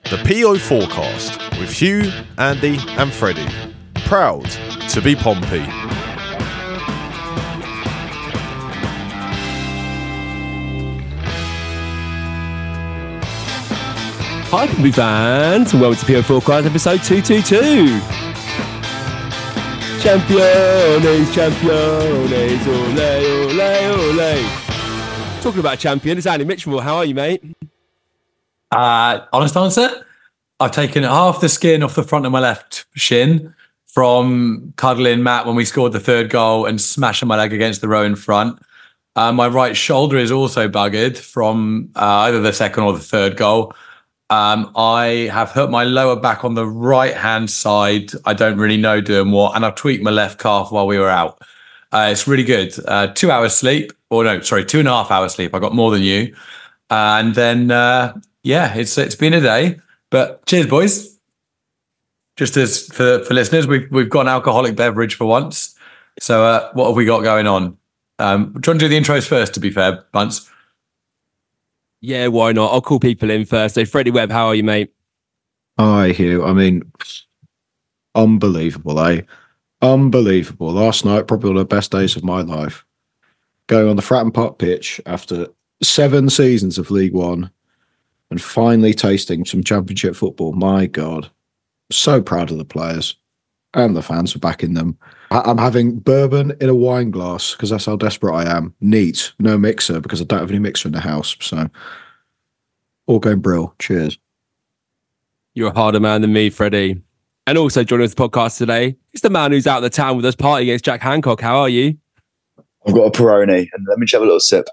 The PO Forecast with Hugh, Andy and Freddie. Proud to be Pompey. Hi Pompey fans, and welcome to PO Forecast episode 222. Champions, ole, ole, ole. Talking about champion, it's Andy Mitchell. How are you, mate? Honest answer, I've taken half the skin off the front of my left shin from cuddling Matt when we scored the third goal and smashing my leg against the row in front. My right shoulder is also buggered from either the second or the third goal. I have hurt my lower back on the right-hand side. I don't really know doing what. And I've tweaked my left calf while we were out. It's really good. 2 hours sleep. Or no, sorry, 2.5 hours sleep. I got more than you. And then, it's been a day. But cheers, boys. Just as for listeners, we've got an alcoholic beverage for once. So what have we got going on? Trying to do the intros first, to be fair, Bunce. Yeah, why not? I'll call people in first. So, Freddie Webb, how are you, mate? Hi, Hugh. I mean, unbelievable, eh? Unbelievable. Last night, probably one of the best days of my life. Going on the Fratton Park pitch after 7 seasons of League One and finally tasting some Championship football. My God. So proud of the players and the fans for backing them. I'm having bourbon in a wine glass because that's how desperate I am. Neat. No mixer because I don't have any mixer in the house. So, all going brill. Cheers. You're a harder man than me, Freddie. And also joining us the podcast today is the man who's out of the town with us partying against Jack Hancock. How are you? I've got a Peroni, and let me just have a little sip.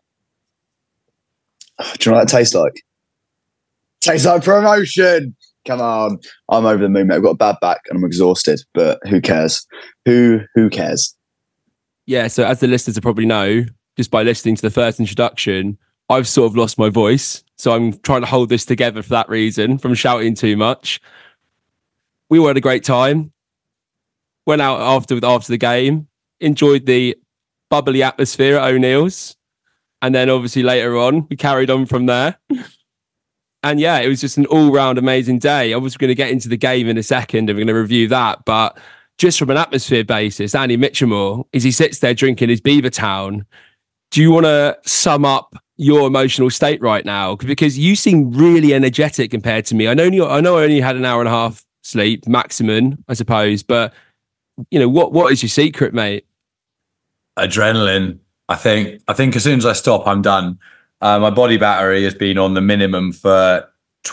Do you know what that tastes like? Tastes like promotion. Come on. I'm over the moon, mate. I've got a bad back and I'm exhausted, but who cares? Who cares? Yeah, so as the listeners will probably know, just by listening to the first introduction, I've sort of lost my voice. So I'm trying to hold this together for that reason, from shouting too much. We all had a great time. Went out after the game, enjoyed the bubbly atmosphere at O'Neill's. And then obviously later on, we carried on from there. And yeah, it was just an all-round amazing day. I was going to get into the game in a second and we're going to review that. But just from an atmosphere basis, Andy Mitchell, as he sits there drinking his Beavertown, do you want to sum up your emotional state right now? Because you seem really energetic compared to me. I know I only had an hour and a half sleep, maximum, I suppose. But, you know, what is your secret, mate? Adrenaline. I think as soon as I stop, I'm done. My body battery has been on the minimum for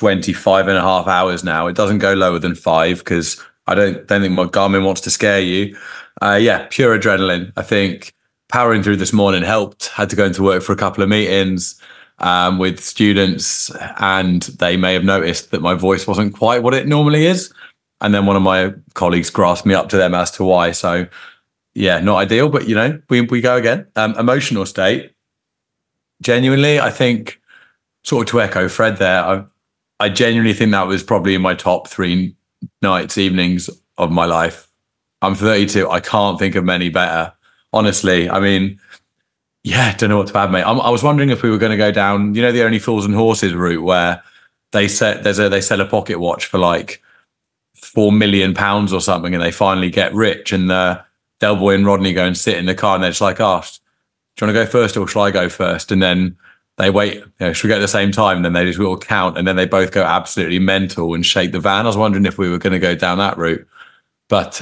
25.5 hours now. It doesn't go lower than 5 because I don't think my Garmin wants to scare you. Pure adrenaline. I think powering through this morning helped. Had to go into work for a couple of meetings with students, and they may have noticed that my voice wasn't quite what it normally is. And then one of my colleagues grasped me up to them as to why. So, yeah, not ideal, but, you know, we go again. Emotional state. Genuinely, I think, sort of to echo Fred there, I genuinely think that was probably in my top 3 evenings of my life. I'm 32. I can't think of many better. Honestly, I mean, yeah, don't know what to add, mate. I was wondering if we were going to go down, you know, the Only Fools and Horses route where they sell a pocket watch for like £4 million or something, and they finally get rich, and Del Boy and Rodney go and sit in the car, and they're just like, "Oh, do you want to go first or shall I go first?" And then they wait, you know, should we go at the same time? And then they just will count, and then they both go absolutely mental and shake the van. I was wondering if we were going to go down that route. But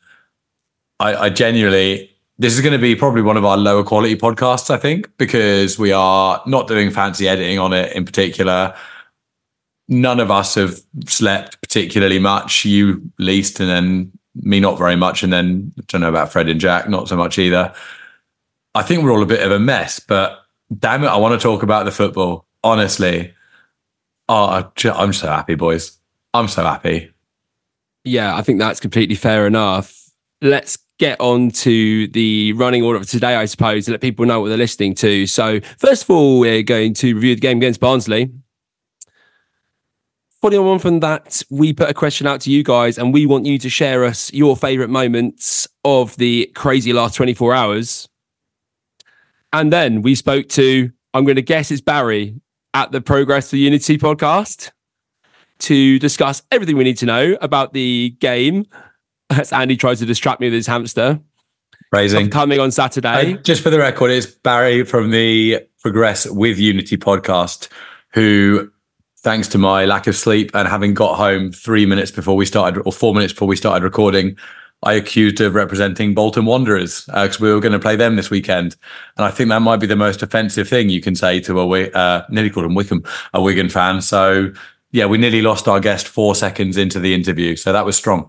I genuinely, this is going to be probably one of our lower quality podcasts, I think, because we are not doing fancy editing on it in particular. None of us have slept particularly much, you least, and then me not very much. And then I don't know about Fred and Jack, not so much either. I think we're all a bit of a mess, but damn it, I want to talk about the football. Honestly. Oh, I'm so happy, boys. I'm so happy. Yeah, I think that's completely fair enough. Let's get on to the running order of today, I suppose, to let people know what they're listening to. So, first of all, we're going to review the game against Barnsley. Following on from that, we put a question out to you guys, and we want you to share us your favourite moments of the crazy last 24 hours. And then we spoke to, I'm going to guess it's Barry, at the Progress to Unity podcast, to discuss everything we need to know about the game, as Andy tries to distract me with his hamster, Raising. coming on Saturday. Just for the record, it's Barry from the Progress with Unity podcast, who, thanks to my lack of sleep and having got home 3 minutes before we started, or 4 minutes before we started recording, I accused of representing Bolton Wanderers because we were going to play them this weekend. And I think that might be the most offensive thing you can say to nearly called him Wickham, a Wigan fan. So yeah, we nearly lost our guest 4 seconds into the interview. So that was strong.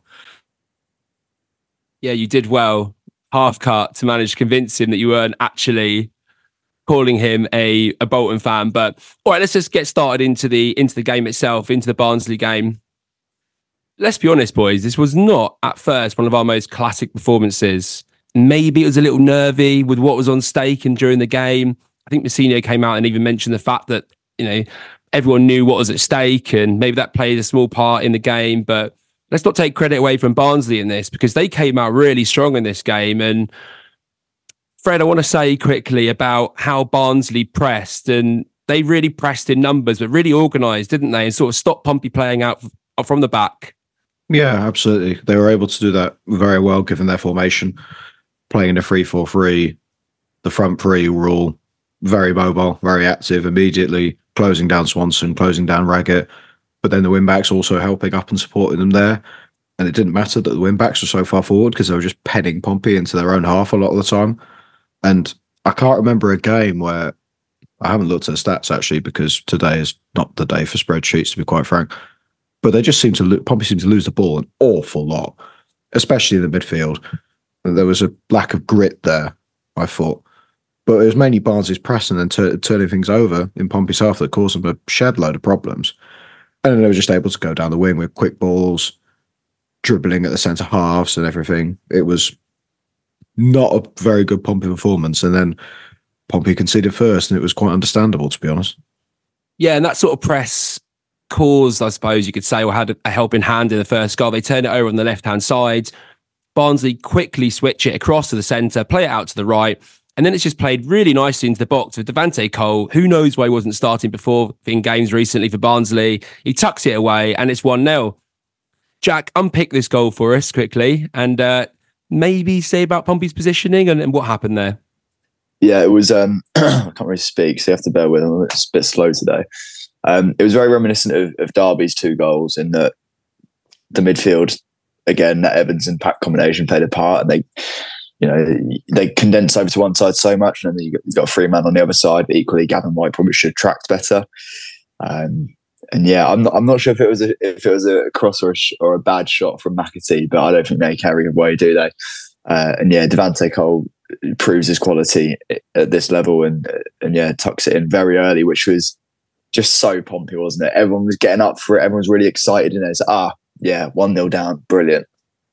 Yeah, you did well. Half cut to manage to convince him that you weren't actually calling him a Bolton fan. But all right, let's just get started into the game itself, into the Barnsley game. Let's be honest, boys, this was not at first one of our most classic performances. Maybe it was a little nervy with what was on stake and during the game. I think Mousinho came out and even mentioned the fact that, everyone knew what was at stake, and maybe that played a small part in the game. But let's not take credit away from Barnsley in this, because they came out really strong in this game. And Fred, I want to say quickly about how Barnsley pressed, and they really pressed in numbers, but really organised, didn't they? And sort of stopped Pompey playing out from the back. Yeah, absolutely. They were able to do that very well, given their formation, playing in a 3-4-3. The front three were all very mobile, very active, immediately closing down Swanson, closing down Raggett. But then the wing-backs also helping up and supporting them there. And it didn't matter that the wing-backs were so far forward, because they were just penning Pompey into their own half a lot of the time. And I can't remember a game where, I haven't looked at the stats actually, because today is not the day for spreadsheets, to be quite frank. But they just Pompey seemed to lose the ball an awful lot, especially in the midfield. There was a lack of grit there, I thought. But it was mainly Barnsley's pressing and turning things over in Pompey's half that caused them a shed load of problems. And then they were just able to go down the wing with quick balls, dribbling at the centre halves and everything. It was not a very good Pompey performance. And then Pompey conceded first, and it was quite understandable, to be honest. Yeah, and that sort of press caused, I suppose you could say, or had a helping hand in the first goal. They turned it over on the left-hand side. Barnsley quickly switch it across to the centre, play it out to the right, and then it's just played really nicely into the box with Devante Cole. Who knows why he wasn't starting before in games recently for Barnsley. He tucks it away, and it's 1-0. Jack, unpick this goal for us quickly, and maybe say about Pompey's positioning and what happened there. Yeah, it was, I can't really speak, so you have to bear with me. It's a bit slow today. It was very reminiscent of Derby's 2 goals, in that the midfield, again, that Evans and Pack combination played a part, and they condensed over to one side so much, and then you got a free man on the other side. But equally, Gavin White probably should have tracked better. And yeah, I'm not sure if it was a cross or a bad shot from McAtee, but I don't think they carry away, do they? And yeah, Devante Cole proves his quality at this level, and yeah, tucks it in very early, which was just so Pompey, wasn't it? Everyone was getting up for it. Everyone was really excited, and it's 1-0 down, brilliant.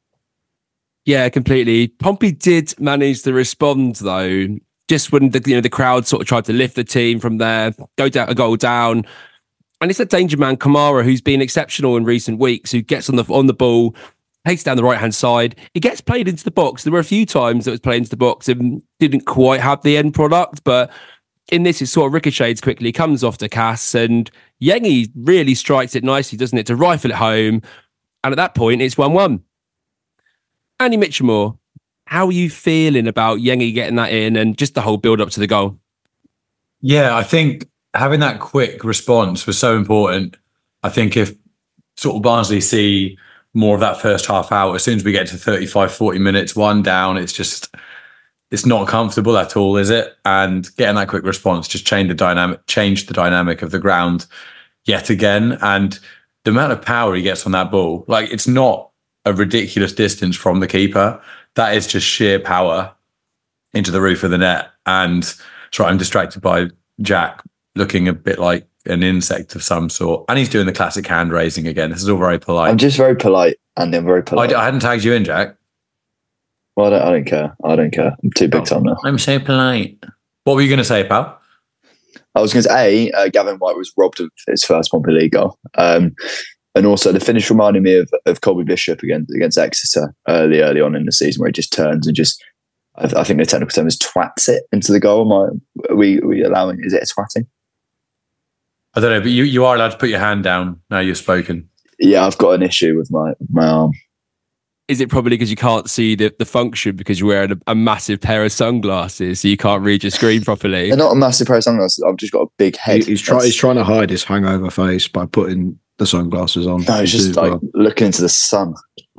Yeah, completely. Pompey did manage to respond, though. Just when the crowd sort of tried to lift the team from there, go down a goal down, and it's that danger man Kamara, who's been exceptional in recent weeks, who gets on the ball, takes down the right hand side. It gets played into the box. There were a few times that it was played into the box and didn't quite have the end product, but in this, it sort of ricochets quickly, comes off to Cass, and Yengi really strikes it nicely, doesn't it, to rifle it home. And at that point, it's 1-1. Andy Mitchelmore, how are you feeling about Yengi getting that in and just the whole build-up to the goal? Yeah, I think having that quick response was so important. I think if sort of Barnsley see more of that first half out, as soon as we get to 35, 40 minutes, 1 down, it's not comfortable at all, is it? And getting that quick response just changed the dynamic of the ground yet again. And the amount of power he gets on that ball, like, it's not a ridiculous distance from the keeper. That is just sheer power into the roof of the net. And sorry, I'm distracted by Jack looking a bit like an insect of some sort. And he's doing the classic hand raising again. This is all very polite. I'm just very polite, and I'm very polite. I hadn't tagged you in, Jack. Well, I don't care. I'm too big time now. I'm so polite. What were you going to say, pal? I was going to say, Gavin White was robbed of his first Pompey League goal. And also the finish reminded me of Colby Bishop against Exeter early on in the season, where he just turns and just, I think the technical term is twats it into the goal. Are we allowing, is it a twatting? I don't know, but you are allowed to put your hand down now you've spoken. Yeah, I've got an issue with my arm. Is it probably because you can't see the function because you're wearing a massive pair of sunglasses, so you can't read your screen properly? They're not a massive pair of sunglasses. I've just got a big head. He's trying to hide his hangover face by putting the sunglasses on. No, he's just like looking into the sun.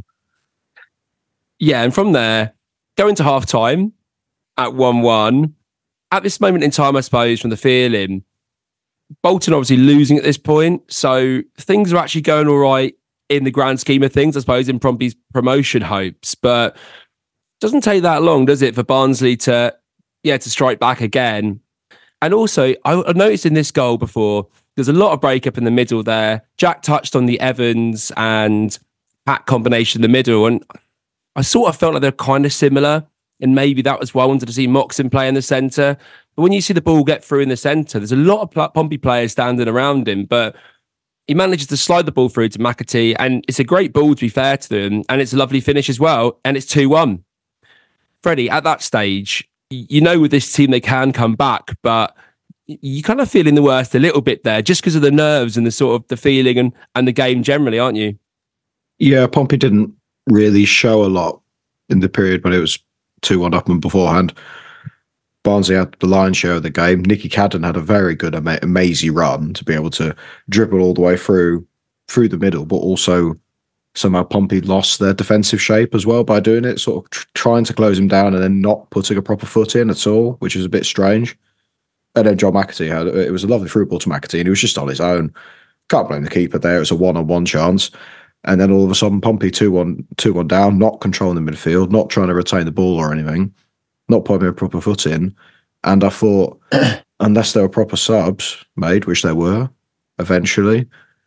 Yeah, and from there, going to half time at 1-1. At this moment in time, I suppose, from the feeling, Bolton obviously losing at this point, so things are actually going all right in the grand scheme of things, I suppose, in Pompey's promotion hopes. But it doesn't take that long, does it, for Barnsley to strike back again? And also, I noticed in this goal before, there's a lot of breakup in the middle there. Jack touched on the Evans and Pat combination in the middle, and I sort of felt like they're kind of similar. And maybe that was why I wanted to see Moxon play in the centre. But when you see the ball get through in the centre, there's a lot of Pompey players standing around him, but he manages to slide the ball through to McAtee, and it's a great ball, to be fair to them, and it's a lovely finish as well, and it's 2-1. Freddie, at that stage, you know with this team they can come back, but you're kind of feeling the worst a little bit there, just because of the nerves and the sort of the feeling and the game generally, aren't you? Yeah, Pompey didn't really show a lot in the period when it was 2-1 up and beforehand. Barnsley had the lion's share of the game. Nicky Cadden had a very good, amazing run to be able to dribble all the way through the middle, but also somehow Pompey lost their defensive shape as well by doing it, sort of trying to close him down and then not putting a proper foot in at all, which is a bit strange. And then John McAtee it was a lovely through ball to McAtee, and he was just on his own. Can't blame the keeper there. It was a one-on-one chance. And then all of a sudden, Pompey 2-1 down, not controlling the midfield, not trying to retain the ball or anything, not putting a proper foot in. And I thought, unless there were proper subs made, which there were eventually,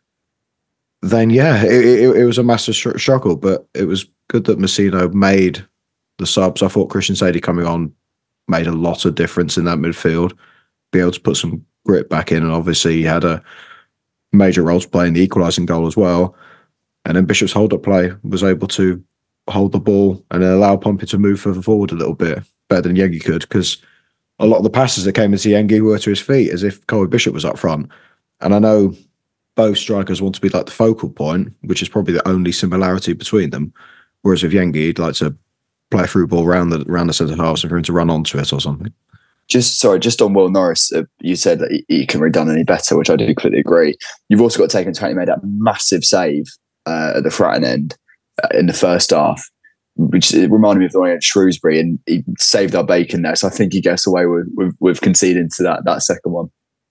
then yeah, it was a massive struggle. But it was good that Messino made the subs. I thought Christian Sadie coming on made a lot of difference in that midfield, be able to put some grit back in. And obviously he had a major role to play in the equalising goal as well. And then Bishop's hold-up play was able to hold the ball and then allow Pompey to move further forward a little bit better than Yengi could, because a lot of the passes that came into Yengi were to his feet, as if Colby Bishop was up front. And I know both strikers want to be like the focal point, which is probably the only similarity between them. Whereas with Yengi, he'd like to play a through ball around the centre half and for him to run onto it or something. Just on Will Norris, you said that he couldn't have done any better, which I do completely agree. You've also got to take into account he made that massive save at the front end in the first half, which reminded me of the one at Shrewsbury, and he saved our bacon there. So I think he gets away with conceding to that second one.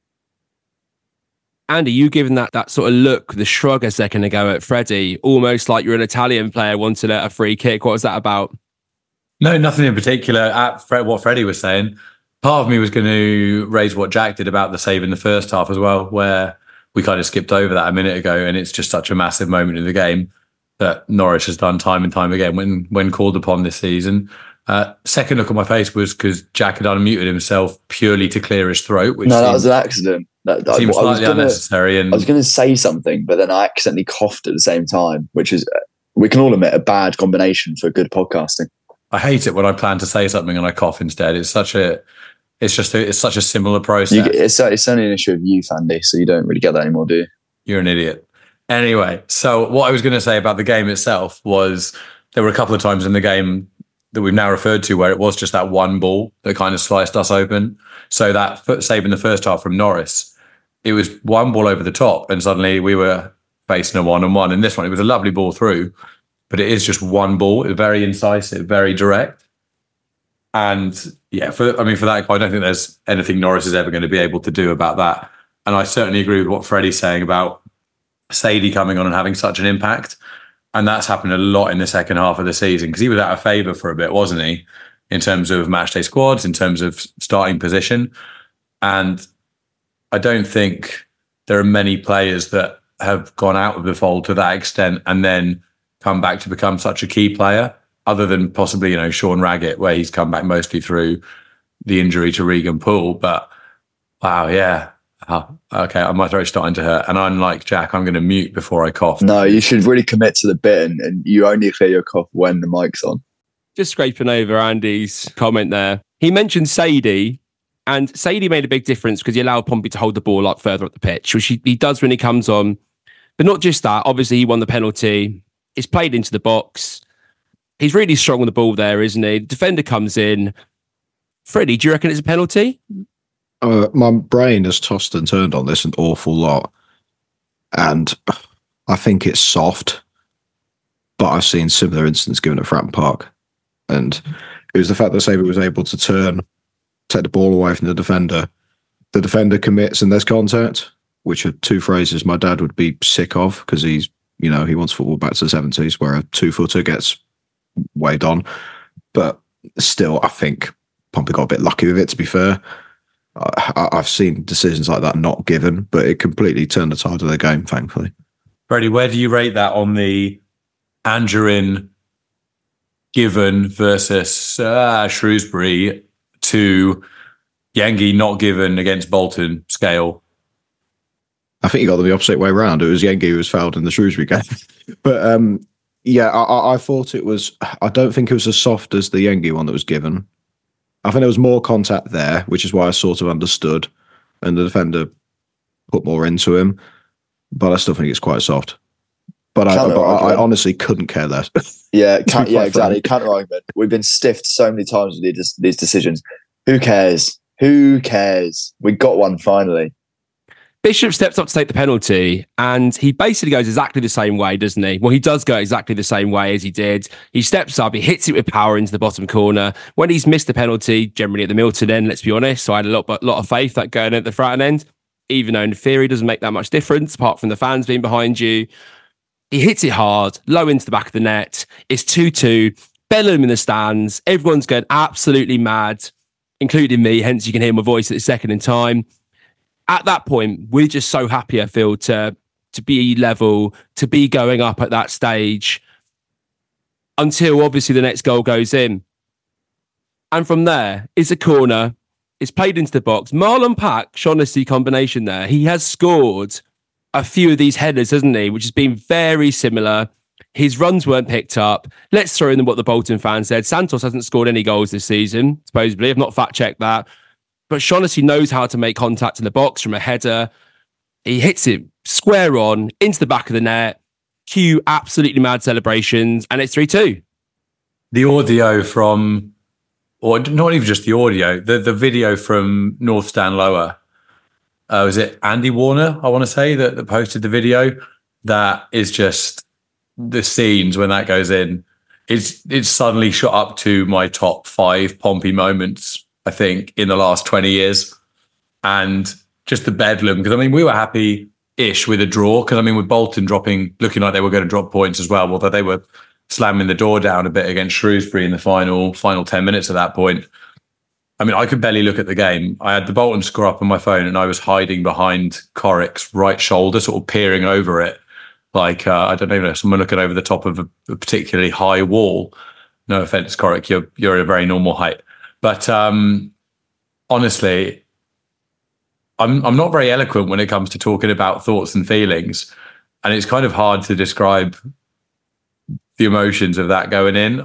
Andy, you given that sort of look, the shrug a second ago at Freddie, almost like you're an Italian player wanting a free kick. What was that about? No, nothing in particular. At what Freddie was saying, part of me was going to raise what Jack did about the save in the first half as well, where we kind of skipped over that a minute ago, and it's just such a massive moment in the game that Norwich has done time and time again when called upon this season. Second look on my face was because Jack had unmuted himself purely to clear his throat. Which that was an accident. That seems slightly unnecessary. And I was going to say something, but then I accidentally coughed at the same time, which is, we can all admit, a bad combination for good podcasting. I hate it when I plan to say something and I cough instead. It's such a similar process. It's only an issue of youth, Andy, so you don't really get that anymore, do you? You're an idiot. Anyway, so what I was going to say about the game itself was there were a couple of times in the game that we've now referred to where it was just that one ball that kind of sliced us open. So that save in the first half from Norris, it was one ball over the top and suddenly we were facing a one-on-one. And this one, it was a lovely ball through, but it is just one ball. It was very incisive, very direct. And yeah, for that, I don't think there's anything Norris is ever going to be able to do about that. And I certainly agree with what Freddie's saying about Sadie coming on and having such an impact. And that's happened a lot in the second half of the season because he was out of favour for a bit, wasn't he? In terms of matchday squads, in terms of starting position. And I don't think there are many players that have gone out of the fold to that extent and then come back to become such a key player, other than possibly, Sean Raggett, where he's come back mostly through the injury to Regan Poole. But wow, yeah. Oh, okay, my throat's starting to hurt. And unlike Jack, I'm going to mute before I cough. No, you should really commit to the bit and you only clear your cough when the mic's on. Just scraping over Andy's comment there. He mentioned Sadie, and Sadie made a big difference because he allowed Pompey to hold the ball up further up the pitch, which he does when he comes on. But not just that. Obviously, he won the penalty. It's played into the box. He's really strong on the ball there, isn't he? The defender comes in. Freddie, do you reckon it's a penalty? My brain has tossed and turned on this an awful lot. And I think it's soft. But I've seen similar incidents given at Fratton Park. And it was the fact that Sabre was able to take the ball away from the defender. The defender commits and there's contact, which are two phrases my dad would be sick of because he wants football back to the 70s where a 2-footer gets weighed on. But still, I think Pompey got a bit lucky with it, to be fair. I've seen decisions like that not given, but it completely turned the tide of the game, thankfully. Freddie, where do you rate that on the Anjorin given versus Shrewsbury to Yengi not given against Bolton scale? I think you got them the opposite way around. It was Yengi who was fouled in the Shrewsbury game. But I thought it was, I don't think it was as soft as the Yengi one that was given. I think there was more contact there, which is why I sort of understood. And the defender put more into him. But I still think it's quite soft. But I honestly couldn't care less. Yeah, exactly. Counter argument. We've been stiffed so many times with these decisions. Who cares? Who cares? We got one finally. Bishop steps up to take the penalty and he basically goes exactly the same way, doesn't he? Well, he does go exactly the same way as he did. He steps up, he hits it with power into the bottom corner. When he's missed the penalty, generally at the Milton end, let's be honest, so I had a lot of faith that going at the Fratton end, even though in theory doesn't make that much difference, apart from the fans being behind you. He hits it hard, low into the back of the net. It's 2-2, Bellum in the stands. Everyone's going absolutely mad, including me, hence you can hear my voice at the second in time. At that point, we're just so happy, I feel, to be level, to be going up at that stage until obviously the next goal goes in. And from there, it's a corner. It's played into the box. Marlon Pack, Shaughnessy combination there. He has scored a few of these headers, hasn't he? Which has been very similar. His runs weren't picked up. Let's throw in what the Bolton fans said. Santos hasn't scored any goals this season, supposedly. I've not fact-checked that. But Shaughnessy knows how to make contact in the box from a header. He hits it square on into the back of the net. Cue absolutely mad celebrations, and it's 3-2. The audio from, or not even just the audio, the video from North Stand Lower. Was it Andy Warner, I want to say, that posted the video? That is just the scenes when that goes in. It's suddenly shot up to my top 5 Pompey moments, I think, in the last 20 years. And just the bedlam, because I mean, we were happy-ish with a draw, because I mean, with Bolton looking like they were going to drop points as well, although they were slamming the door down a bit against Shrewsbury in the final 10 minutes at that point. I mean, I could barely look at the game. I had the Bolton score up on my phone and I was hiding behind Corrick's right shoulder, sort of peering over it. Like, I don't know, someone looking over the top of a particularly high wall. No offense, Corrick, you're a very normal height. But honestly, I'm not very eloquent when it comes to talking about thoughts and feelings. And it's kind of hard to describe the emotions of that going in.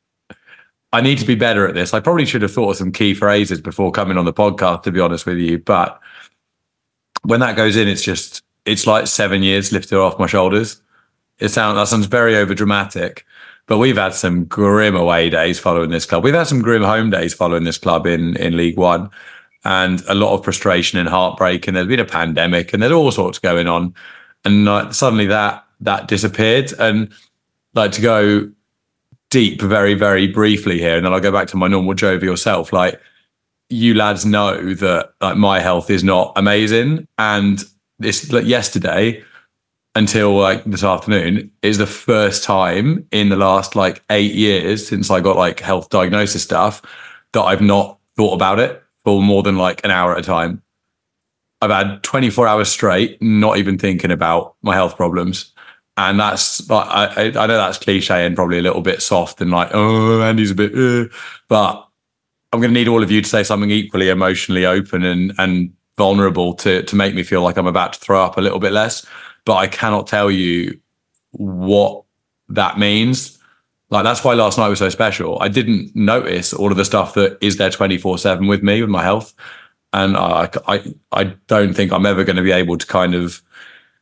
I need to be better at this. I probably should have thought of some key phrases before coming on the podcast, to be honest with you. But when that goes in, it's like 7 years lifted off my shoulders. That sounds very overdramatic. But we've had some grim away days following this club. We've had some grim home days following this club in League One, and a lot of frustration and heartbreak. And there's been a pandemic, and there's all sorts going on. And suddenly that disappeared. And like, to go deep very, very briefly here, and then I'll go back to my normal jovial self. Like, you lads know that like my health is not amazing, and this yesterday until like this afternoon is the first time in the last like 8 years since I got like health diagnosis stuff that I've not thought about it for more than like an hour at a time. I've had 24 hours straight not even thinking about my health problems. And that's like, I know that's cliche and probably a little bit soft and like, oh, Andy's a bit, but I'm going to need all of you to say something equally emotionally open and vulnerable to make me feel like I'm about to throw up a little bit less. But I cannot tell you what that means. Like, that's why last night was so special. I didn't notice all of the stuff that is there 24/7 with me, with my health. And I don't think I'm ever going to be able to kind of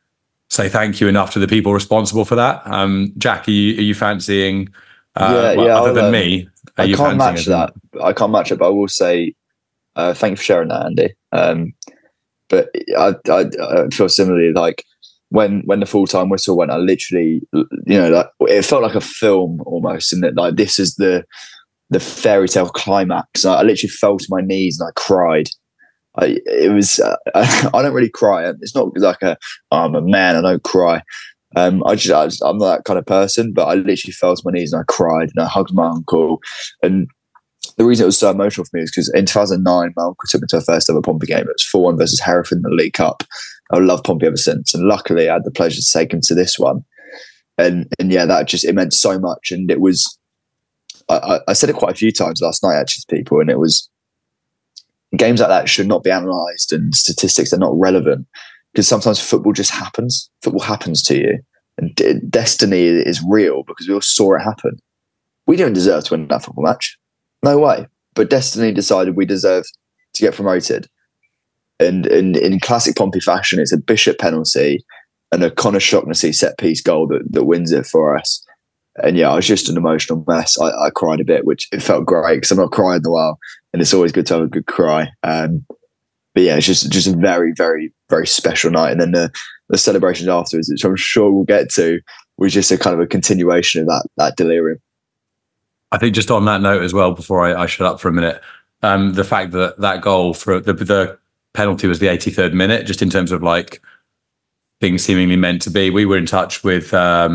say thank you enough to the people responsible for that. Jack, are you fancying? Other than me, I can't match that. I can't match it, but I will say thank you for sharing that, Andy. But I feel similarly. Like when the full-time whistle went, I literally, like, it felt like a film almost, and that like this is the fairy tale climax. I literally fell to my knees and I cried. I don't really cry. It's not like I'm a man, I don't cry. I'm not that kind of person, but I literally fell to my knees and I cried and I hugged my uncle. And the reason it was so emotional for me is because in 2009, my uncle took me to a first ever Pompey game. It was 4-1 versus Hereford in the League Cup. I've loved Pompey ever since. And luckily I had the pleasure to take him to this one. And yeah, it meant so much. And it was, I said it quite a few times last night actually to people, and it was, games like that should not be analysed, and statistics are not relevant, because sometimes football just happens. Football happens to you, and destiny is real because we all saw it happen. We don't deserve to win that football match, no way. But destiny decided we deserved to get promoted, and in classic Pompey fashion, it's a Bishop penalty and a Connor Shaughnessy set piece goal that wins it for us. And yeah, I was just an emotional mess. I cried a bit, which it felt great because I'm not crying in a while, and it's always good to have a good cry. But yeah, it's just a very, very, very special night. And then the celebrations afterwards, which I'm sure we'll get to, was just a kind of a continuation of that delirium. I think just on that note as well, before I shut up for a minute, the fact that goal for the penalty was the 83rd minute, just in terms of like things seemingly meant to be. We were in touch with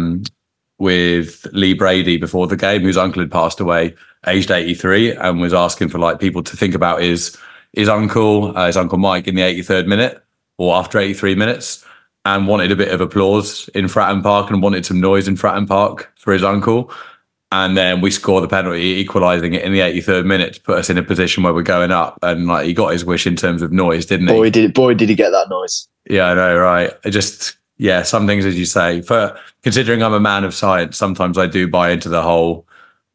Lee Brady before the game, whose uncle had passed away aged 83, and was asking for like people to think about his uncle Mike in the 83rd minute or after 83 minutes, and wanted a bit of applause in Fratton Park and wanted some noise in Fratton Park for his uncle. And then we score the penalty, equalising it in the 83rd minute to put us in a position where we're going up. And like he got his wish in terms of noise, didn't he? Boy, did he get that noise. Yeah, I know, right? Some things, as you say, for considering I'm a man of science, sometimes I do buy into the whole,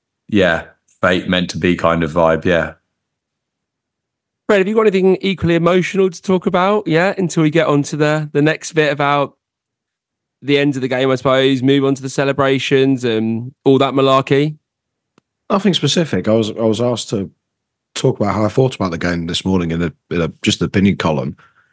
fate meant to be kind of vibe. Yeah. Fred, have you got anything equally emotional to talk about? Yeah, until we get on to the next bit about the end of the game, I suppose, move on to the celebrations and all that malarkey. Nothing specific. I was asked to talk about how I thought about the game this morning in just an opinion column.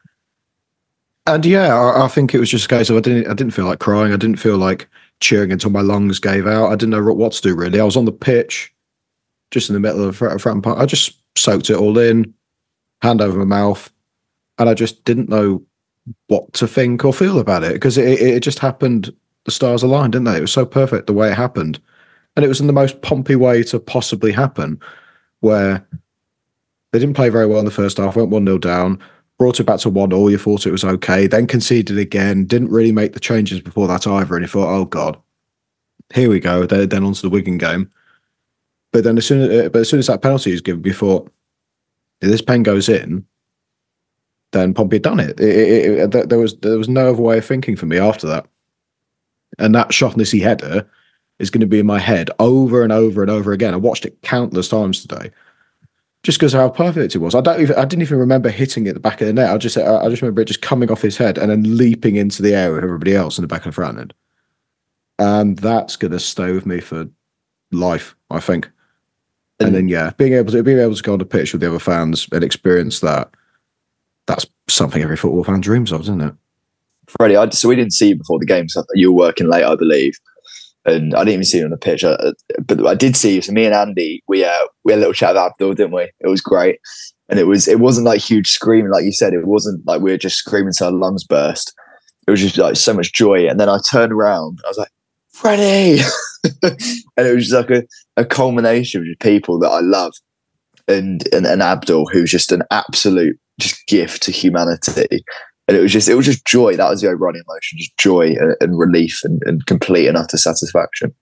And yeah, I think it was just a case of I didn't feel like crying. I didn't feel like cheering until my lungs gave out. I didn't know what to do really. I was on the pitch, just in the middle of Fratton Park. I just soaked it all in, hand over my mouth, and I just didn't know what to think or feel about it, because it just happened. The stars aligned, didn't they? It was so perfect the way it happened, and it was in the most Pompey way to possibly happen, where they didn't play very well in the first half, went 1-0 down, brought it back to 1-1. You thought it was okay, then conceded again, didn't really make the changes before that either, and you thought, oh god, here we go. Then onto the Wigan game. But then as soon as that penalty was given, you thought, if this pen goes in, then Pompey had done it. There was no other way of thinking for me after that. And that Shaughnessy header is going to be in my head over and over and over again. I watched it countless times today, just because of how perfect it was. I didn't even remember hitting it at the back of the net. I just remember it just coming off his head and then leaping into the air with everybody else in the back of the front end. And that's going to stay with me for life, I think. And then being able to go on the pitch with the other fans and experience that's something every football fan dreams of, isn't it? Freddie, so we didn't see you before the game. So you were working late, I believe, and I didn't even see you on the pitch. But I did see you. So me and Andy, we had a little chat about Abdul, didn't we? It was great, and it wasn't like huge screaming, like you said. It wasn't like we were just screaming till our lungs burst. It was just like so much joy. And then I turned around, I was like, Freddie, and it was just like a culmination of people that I love, and Abdul, who's just an absolute just gift to humanity. And it was just joy. That was the overriding emotion, just joy and relief and complete and utter satisfaction.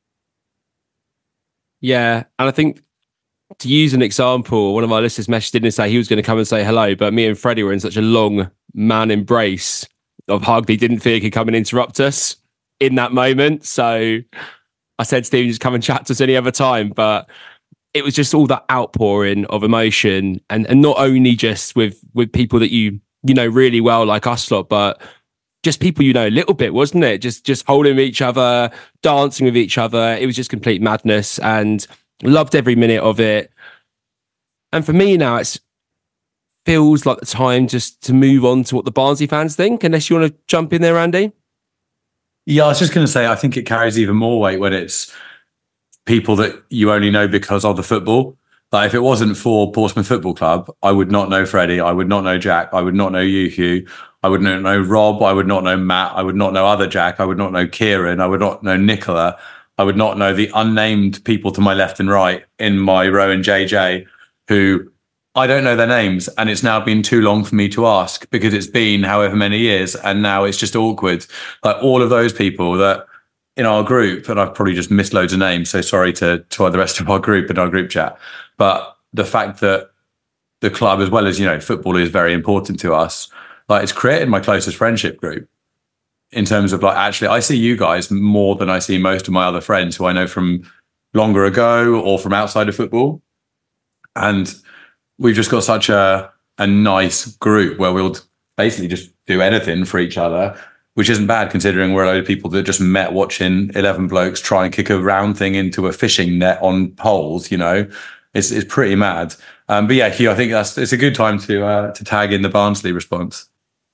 Yeah. And I think, to use an example, one of my listeners messaged in and say he was going to come and say hello, but me and Freddie were in such a long man embrace of hug that he didn't feel he could come and interrupt us in that moment. So I said, Stephen, just come and chat to us any other time. But it was just all that outpouring of emotion, and not only just with people that you know really well, like us lot, but just people you know a little bit, wasn't it? Just holding each other, dancing with each other. It was just complete madness, and loved every minute of it. And for me now, it feels like the time just to move on to what the Barnsley fans think, unless you want to jump in there, Andy. Yeah, I was just going to say, I think it carries even more weight when it's people that you only know because of the football. Like if it wasn't for Portsmouth Football Club, I would not know Freddie, I would not know Jack, I would not know you, Hugh, I would not know Rob, I would not know Matt, I would not know other Jack, I would not know Kieran, I would not know Nicola, I would not know the unnamed people to my left and right in my row and JJ, who I don't know their names, and it's now been too long for me to ask because it's been however many years, and now it's just awkward. Like all of those people that in our group, and I've probably just missed loads of names, so sorry to the rest of our group in our group chat. But the fact that the club, as well as, you know, football is very important to us, like it's created my closest friendship group in terms of like, actually, I see you guys more than I see most of my other friends who I know from longer ago or from outside of football. And we've just got such a nice group where we'll basically just do anything for each other, which isn't bad considering we're a load of people that just met watching 11 blokes try and kick a round thing into a fishing net on poles, you know. It's pretty mad. But yeah, Hugh, I think it's a good time to tag in the Barnsley response.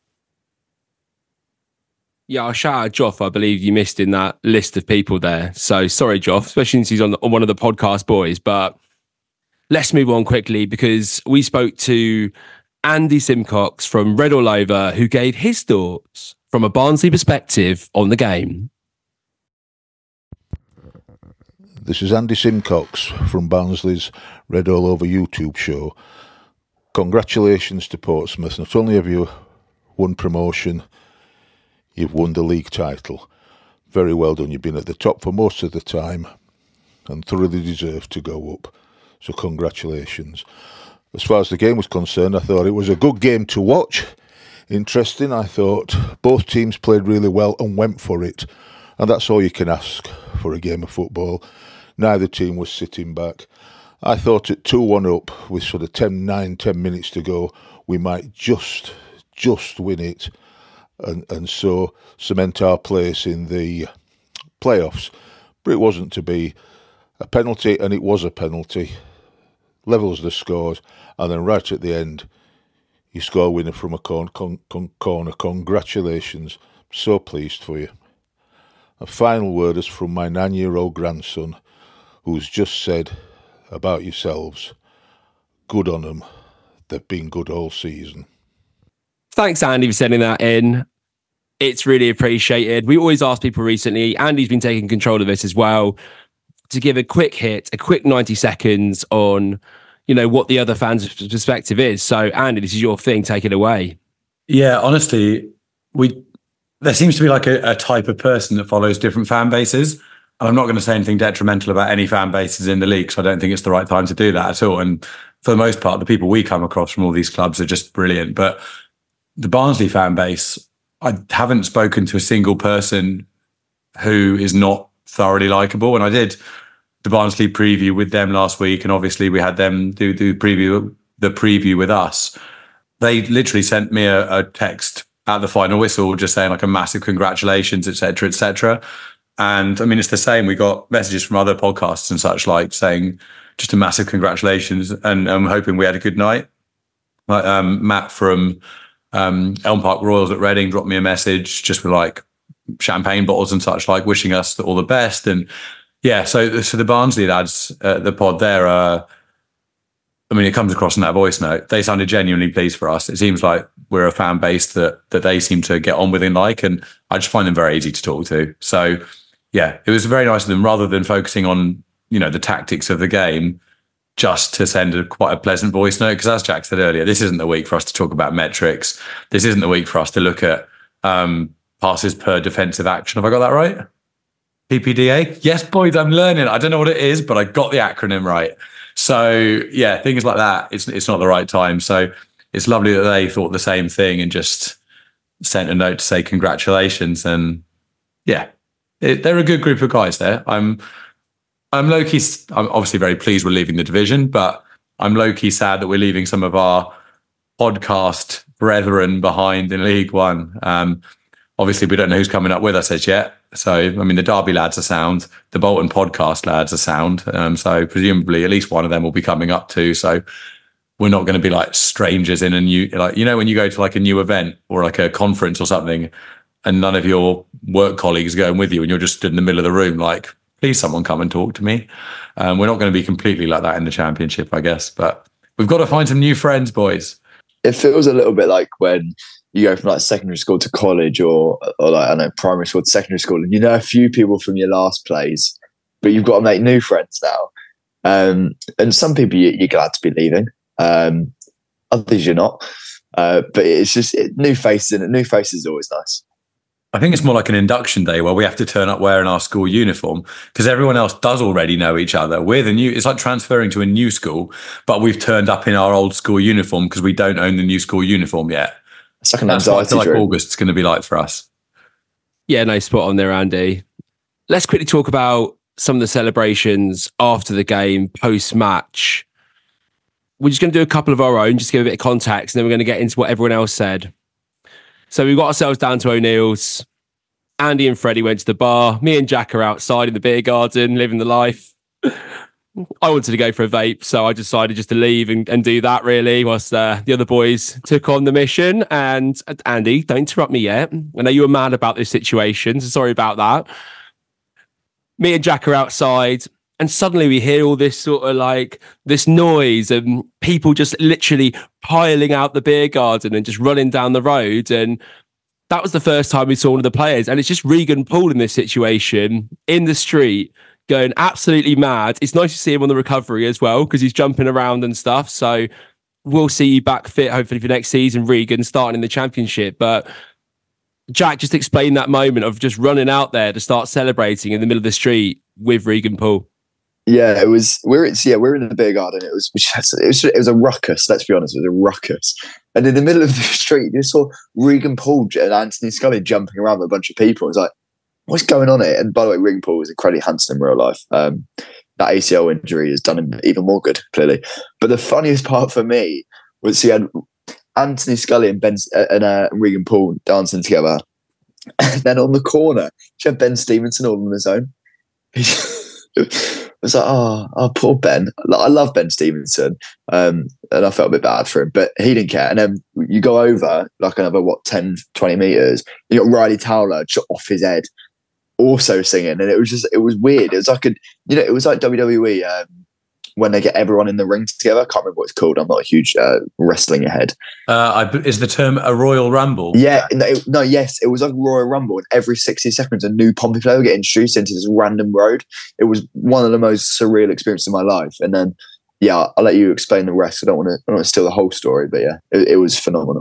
Yeah, I'll shout out Joff. I believe you missed in that list of people there. So sorry, Joff, especially since he's on one of the podcast boys. But let's move on quickly because we spoke to Andy Simcox from Red All Over, who gave his thoughts from a Barnsley perspective on the game. This is Andy Simcox from Barnsley's Red All Over YouTube show. Congratulations to Portsmouth. Not only have you won promotion, you've won the league title. Very well done. You've been at the top for most of the time and thoroughly deserve to go up. So congratulations. As far as the game was concerned, I thought it was a good game to watch. Interesting. I thought both teams played really well and went for it. And that's all you can ask for a game of football. Neither team was sitting back. I thought at 2-1 up with sort of 10 minutes to go, we might just win it and so cement our place in the playoffs. But it wasn't to be. A penalty, and it was a penalty. Levels the scores, and then right at the end, you score a winner from a corner. Congratulations. So pleased for you. A final word is from my 9-year-old grandson, who's just said about yourselves, good on them. They've been good all season. Thanks, Andy, for sending that in. It's really appreciated. We always ask people recently, Andy's been taking control of this as well, to give a quick hit, a quick 90 seconds on, you know, what the other fans' perspective is. So, Andy, this is your thing. Take it away. Yeah, honestly, there seems to be like a type of person that follows different fan bases. And I'm not going to say anything detrimental about any fan bases in the league, so I don't think it's the right time to do that at all. And for the most part, the people we come across from all these clubs are just brilliant. But the Barnsley fan base, I haven't spoken to a single person who is not thoroughly likable. And I did the Barnsley preview with them last week, and obviously we had them do the preview with us. They literally sent me a text at the final whistle just saying like a massive congratulations, etc., etc. And I mean, it's the same. We got messages from other podcasts and such like saying just a massive congratulations, and I'm hoping we had a good night. Like Matt from Elm Park Royals at Reading dropped me a message just with like champagne bottles and such like, wishing us all the best. And yeah, so the Barnsley lads, the pod there, I mean, it comes across in that voice note. They sounded genuinely pleased for us. It seems like we're a fan base that they seem to get on with and like, and I just find them very easy to talk to. So yeah, it was very nice of them, rather than focusing on, you know, the tactics of the game, just to send quite a pleasant voice note. Because as Jack said earlier, this isn't the week for us to talk about metrics. This isn't the week for us to look at passes per defensive action. Have I got that right? PPDA? Yes, boys, I'm learning. I don't know what it is, but I got the acronym right. So yeah, things like that, it's not the right time. So it's lovely that they thought the same thing and just sent a note to say congratulations. And yeah, they're a good group of guys there. I'm low-key, I'm obviously very pleased we're leaving the division, but I'm low-key sad that we're leaving some of our podcast brethren behind in League One. Obviously, we don't know who's coming up with us as yet. So, I mean, the Derby lads are sound. The Bolton podcast lads are sound. So presumably at least one of them will be coming up too. So we're not going to be like strangers in a new, like, you know, when you go to like a new event or like a conference or something and none of your work colleagues are going with you and you're just stood in the middle of the room, like, please someone come and talk to me. We're not going to be completely like that in the Championship, I guess. But we've got to find some new friends, boys. It feels a little bit like when you go from like secondary school to college or like, I don't know, primary school to secondary school, and you know a few people from your last place, but you've got to make new friends now. And some people you're glad to be leaving, others you're not. But it's just new faces, and new faces is always nice. I think it's more like an induction day where we have to turn up wearing our school uniform because everyone else does already know each other. We're the new, it's like transferring to a new school, but we've turned up in our old school uniform because we don't own the new school uniform yet. It's like an That's what I anxiety feel like dream. August's going to be like for us. Yeah, no, spot on there, Andy. Let's quickly talk about some of the celebrations after the game, post-match. We're just going to do a couple of our own, just to give a bit of context, and then we're going to get into what everyone else said. So we got ourselves down to O'Neill's. Andy and Freddie went to the bar. Me and Jack are outside in the beer garden, living the life. I wanted to go for a vape, so I decided just to leave and do that, really, whilst the other boys took on the mission. And Andy, don't interrupt me yet. I know you were mad about this situation, so sorry about that. Me and Jack are outside, and suddenly we hear all this sort of like this noise and people just literally piling out the beer garden and just running down the road. And that was the first time we saw one of the players. And it's just Regan Poole in this situation in the street going absolutely mad. It's nice to see him on the recovery as well because he's jumping around and stuff. So we'll see you back fit, hopefully, for next season, Regan, starting in the Championship. But Jack, just explain that moment of just running out there to start celebrating in the middle of the street with Regan Poole. Yeah, it was. We're in the beer garden. It was a ruckus. Let's be honest, it was a ruckus. And in the middle of the street, you saw Regan Poole and Anthony Scully jumping around with a bunch of people. It was like, what's going on here? And by the way, Regan Poole was incredibly handsome in real life. That ACL injury has done him even more good, clearly. But the funniest part for me was he had Anthony Scully and Regan Poole dancing together. And then on the corner, she had Ben Stevenson all on his own. It was like, oh, poor Ben. I love Ben Stevenson. And I felt a bit bad for him, but he didn't care. And then you go over like another, 10, 20 meters, you got Riley Towler off his head also singing. And it was weird. It was like it was like WWE when they get everyone in the ring together. I can't remember what it's called. I'm not a huge wrestling head. Is the term a Royal Rumble? Yeah, yes, it was like Royal Rumble, and every 60 seconds a new Pompey player would get introduced into this random road. It was one of the most surreal experiences of my life. And then, yeah, I'll let you explain the rest. I don't want to steal the whole story, but yeah, it was phenomenal.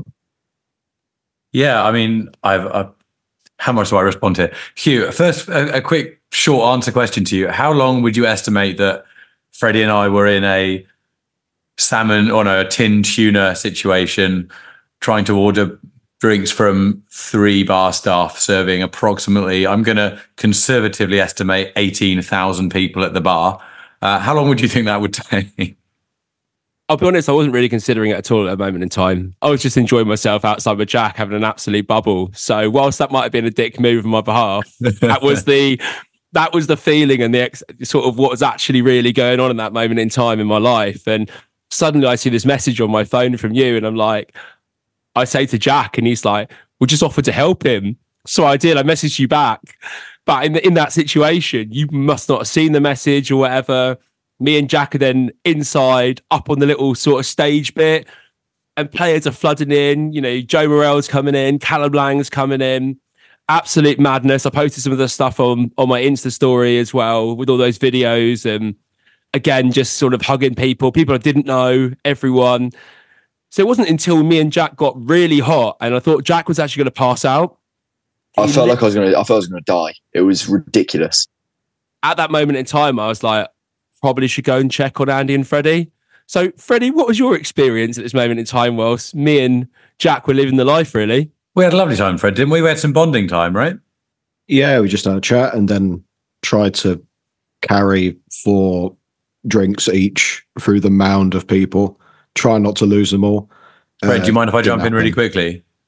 Yeah, I mean, how much do I respond to? Hugh, first, a quick short answer question to you. How long would you estimate that Freddie and I were in a salmon on a tin tuna situation, trying to order drinks from 3 bar staff serving approximately, I'm going to conservatively estimate 18,000 people at the bar. How long would you think that would take? I'll be honest, I wasn't really considering it at all at a moment in time. I was just enjoying myself outside with Jack, having an absolute bubble. So whilst that might have been a dick move on my behalf, that was the feeling and the sort of what was actually really going on in that moment in time in my life. And suddenly I see this message on my phone from you, and I'm like, I say to Jack, and he's like, we just offered to help him. So I did. I messaged you back. But in that situation, you must not have seen the message or whatever. Me and Jack are then inside, up on the little sort of stage bit, and players are flooding in. You know, Joe Morell's coming in, Callum Lang's coming in. Absolute madness. I posted some of the stuff on my Insta story as well with all those videos. And again, just sort of hugging people I didn't know, everyone. So it wasn't until me and Jack got really hot and I thought Jack was actually going to pass out. I felt I was going to die. It was ridiculous. At that moment in time, I was like, probably should go and check on Andy and Freddie. So Freddie, what was your experience at this moment in time whilst me and Jack were living the life, really? We had a lovely time, Fred, didn't we? We had some bonding time, right? Yeah, we just had a chat and then tried to carry 4 drinks each through the mound of people. Try not to lose them all. Fred, do you mind if I jump in really quickly?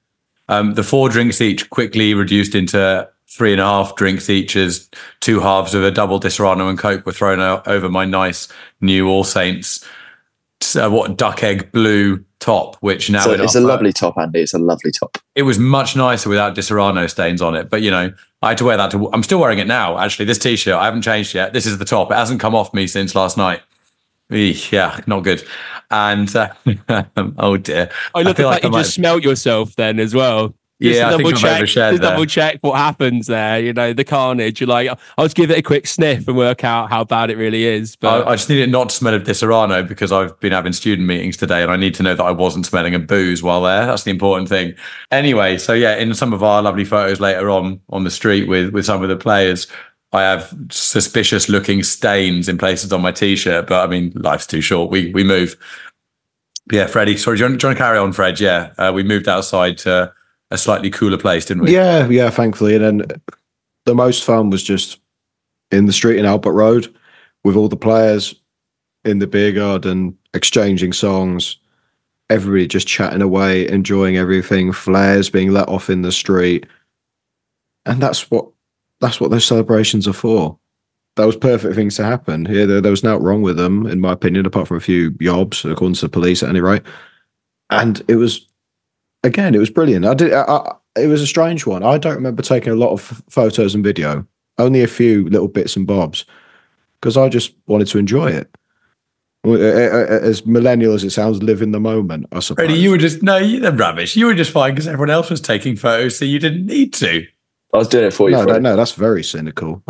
The 4 drinks each quickly reduced into 3.5 drinks each as 2 halves of a double Disaronno and Coke were thrown over my nice new All Saints duck egg blue top, which now it's a lovely top, Andy. It's a lovely top. It was much nicer without Disaronno stains on it, but I had to wear that. I'm still wearing it now. Actually, this t-shirt I haven't changed yet. This is the top. It hasn't come off me since last night. Yeah, not good. And oh dear, I love the fact you just smelt yourself then as well. Yeah, I think I've overshared there. Double check what happens there. The carnage. You're like, I'll just give it a quick sniff and work out how bad it really is. But I just need it not to smell of Disaronno because I've been having student meetings today and I need to know that I wasn't smelling of booze while there. That's the important thing. Anyway, so yeah, in some of our lovely photos later on the street with some of the players, I have suspicious looking stains in places on my t-shirt, but I mean, life's too short. We move. Yeah, Freddie, sorry, do you want to carry on, Fred? Yeah, we moved outside to a slightly cooler place, didn't we? Yeah, thankfully. And then the most fun was just in the street in Albert Road with all the players in the beer garden, exchanging songs, everybody just chatting away, enjoying everything, flares being let off in the street. And that's what those celebrations are for. That was perfect things to happen. Yeah, there was nothing wrong with them, in my opinion, apart from a few yobs, according to the police at any rate. And it was brilliant. It was a strange one. I don't remember taking a lot of photos and video, only a few little bits and bobs, because I just wanted to enjoy it. As millennial as it sounds, live in the moment, I suppose. Freddie, you're rubbish. You were just fine because everyone else was taking photos, so you didn't need to. I was doing it for you. No, that's very cynical.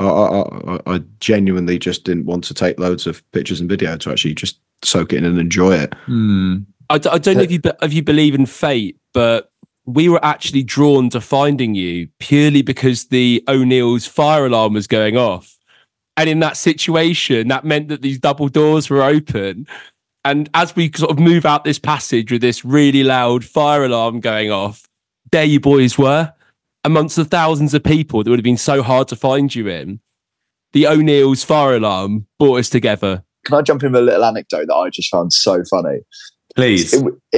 I genuinely just didn't want to take loads of pictures and video to actually just soak it in and enjoy it. I don't know if you believe in fate, but we were actually drawn to finding you purely because the O'Neill's fire alarm was going off. And in that situation, that meant that these double doors were open. And as we sort of move out this passage with this really loud fire alarm going off, there you boys were, amongst the thousands of people that would have been so hard to find you in. The O'Neill's fire alarm brought us together. Can I jump in with a little anecdote that I just found so funny? Please.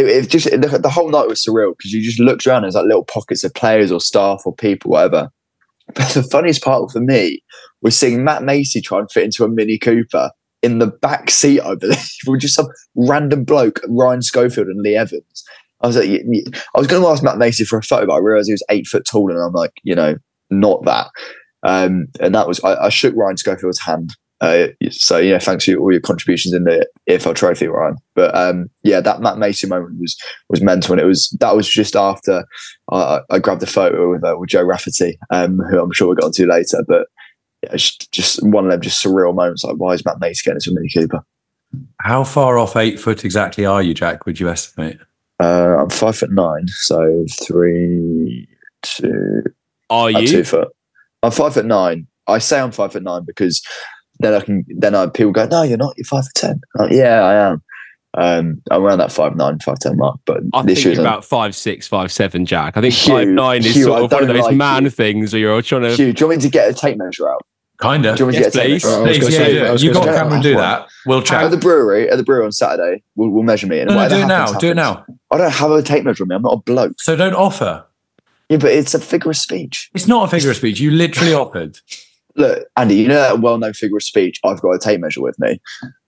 The whole night was surreal because you just looked around, there's like little pockets of players or staff or people, whatever. But the funniest part for me was seeing Matt Macy try and fit into a Mini Cooper in the back seat over there with just some random bloke, Ryan Schofield and Lee Evans. I was like, I was going to ask Matt Macy for a photo, but I realised he was 8 foot tall, and I'm like, not that. And that was I shook Ryan Schofield's hand. So thanks for all your contributions in the EFL Trophy, Ryan. But that Matt Macy moment was mental, and that was just after I grabbed a photo with Joe Rafferty, who I'm sure we'll get onto later. But yeah, it's just one of them just surreal moments. Like, why is Matt Macy getting into a Mini Cooper? How far off 8 foot exactly are you, Jack? Would you estimate? I'm 5'9", so 3, 2. Are you 2 foot? I'm 5'9". I say I'm 5'9" because then people go, no, you're not. You're 5'10". Like, yeah, I am. I'm around that 5'9", 5'10" mark. But I think you're about 5'6", 5'7", Jack. I think 5'9" is sort of one of those man things where you're trying to. Hugh, do you want me to get a tape measure out? Kind of. Do you want me to get a tape measure out? You got a camera and do that. We'll chat. At the brewery on Saturday, we'll measure me. And no, do it now. Do it now. I don't have a tape measure on me. I'm not a bloke. So don't offer. Yeah, but it's a figure of speech. It's not a figure of speech. You literally offered. Look, Andy, you know that well-known figure of speech? I've got a tape measure with me.